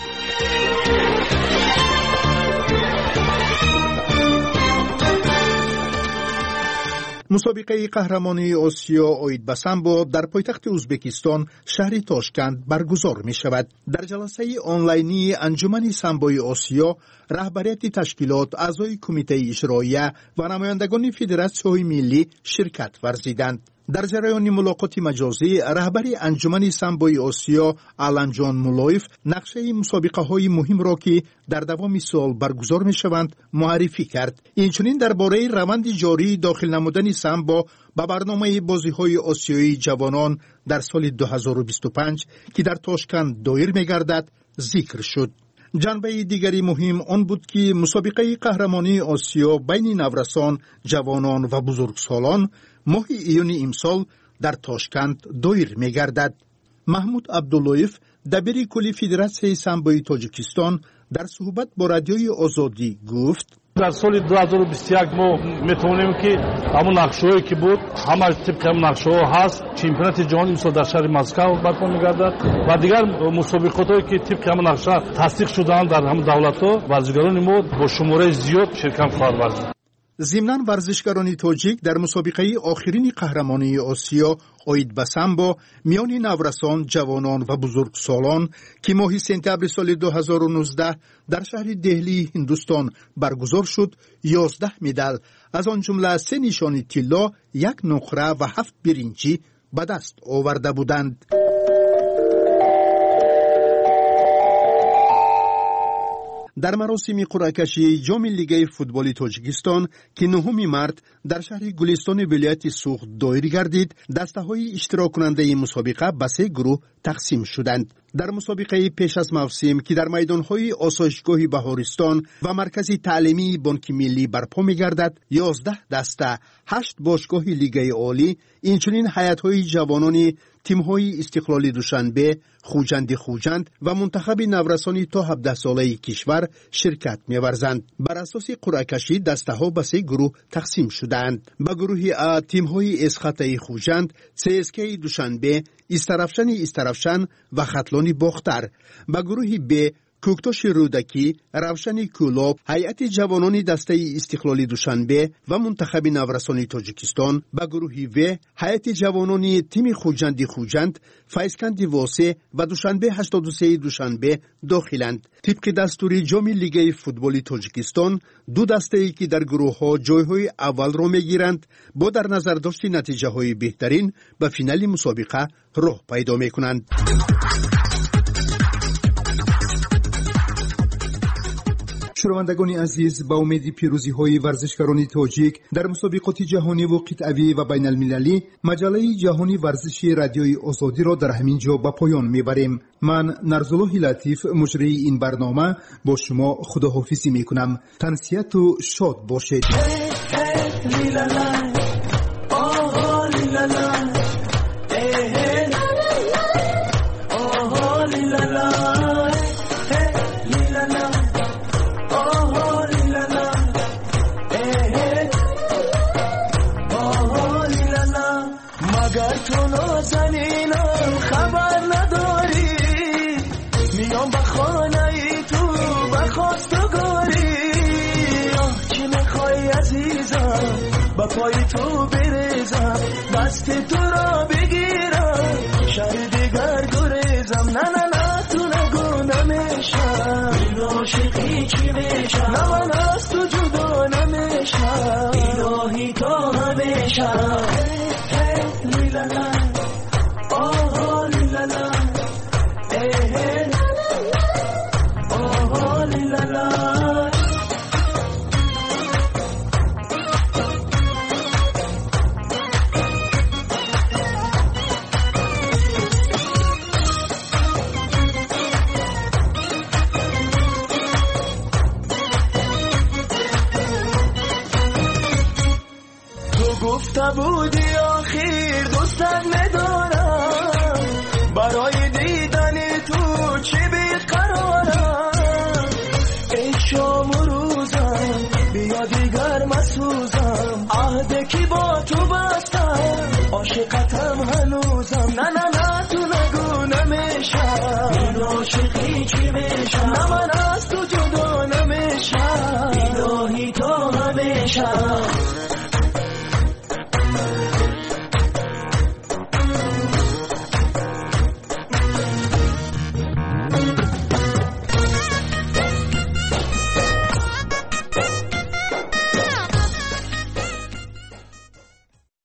مسابقه قهرمانی آسیا آید به سامبو در پایتخت ازبکستان شهر تاشکند برگزار می شود. در جلسه آنلاینی انجمن سامبوی آسیا رهبریت تشکیلات، اعضای کمیته اجراییه و نمایندگان فدراسیون ملی شرکت ورزیدند. در جریان ملاقات مجازی رهبری انجمن سامبوی آسیا آلنجان مولایف نقشه مسابقه های مهم را که در دوام سال برگزار می شوند معرفی کرد. اینچنین درباره روند جاری داخل نمودن سامبو به برنامه بازی های آسیایی جوانان در سال دو هزار و بیست و پنج که در تاشکند دایر می گردد ذکر شد. جنبه دیگری مهم آن بود که مسابقه قهرمانی آسیا بین نورسان، جوانان و بزرگسالان ماه ایون امسال در تاشکند دایر می گردد. محمود عبداللهیف دبیر کلی فدراسیون سامبوی تاجیکستان در صحبت با رادیوی آزادی گفت: در سال دو هزار و بیست و یک ما میتونیم که همون نقشه‌ای که بود همه طبق هم نقشه‌ها هست. چمپیونات جهانی امسال در شهر مسکو برپا می‌گردد و دیگر مسابقات‌هایی که طبق هم نقشه تصدیق شده‌اند در هم دولت‌ها ورزشکاران ما با شماره زیاد شرکت خواهند ورزید. ضمناً ورزشکاران تاجیک در مسابقه آخرین قهرمانی آسیا آید به سامبو میان نورسان، جوانان و بزرگسالان که ماه سپتامبر سال دو هزار و نوزده در شهر دهلی هندوستان برگزار شد، یازده مدال از آن جمله سه نشان طلا، یک نقره و هفت برنجی به دست آورده بودند. در مراسم قرعه کشی جام لیگ فوتبال تاجیکستان که نهم مارس در شهر گلستان ولایت سوخت دایر گردید، دسته های اشتراک کننده مسابقه به سه گروه تقسیم شدند. در مسابقه پیش از موسم که در میدان های آسایشگاه بهارستان و مرکز تعلیمی بانک ملی برپا می گردد، یازده دسته، هشت باشگاه لیگ عالی، اینچنین هیئت های جوانان تیم های استقلالی دوشنبه، خوجند خوجند و منتخب نورسانی تا هفده ساله کشور شرکت می ورزند. بر اساس قرعه کشی دسته ها به سه گروه تقسیم شدند. به گروه ا تیم های اسخطه خوجند، سی اس کی دوشنبه، استرافشن استرافشن و خطلانی باختر. به گروه ب کوکتاش رودکی، روشن کولاب، هیئت جوانان دسته استقلالی دوشنبه و منتخب نورسانی تاجیکستان. به گروه و هیئت جوانان تیم خوجند خوجند، فیضکند واسه و دوشنبه هشتاد و سه دوشنبه داخلند. طبق دستور جام لیگ فوتبال تاجیکستان، دو دسته ای که در گروه ها جای های اول را می گیرند با در نظر داشت نتیجه های بهترین به فینال مسابقه راه پیدا می کنند. شنوندگان عزیز، با امید پیروزی های ورزشکاران تاجیک در مسابقات جهانی و قطعی و بین المللی، مجله جهانی ورزشی رادیوی آزادی را در همین جا به پایان میبریم. من نرزالله لطیف مجری این برنامه با شما خداحافظی میکنم. تنسیت و شاد باشید. با پای تو بریزم، دست تو را بگیرم، شهر دیگر گریزم. نه نه نه تو نگو نمیشم، این عاشقی چی میشم، نه من از تو جدا نمیشم. الهی تا نمیشم لیلالا آها لیلالا آها لیلالا گفته بودی آخیر دوستت ندارم برای دیدن تو چی بیقرارم ای شام و روزم بیا دیگر مسوزم عهده کی با تو بستم عاشقتم هنوزم نه نه نه تو نگو نمیشم این عاشقی چی میشم نه من از تو جدا نمیشم الهی تو همیشم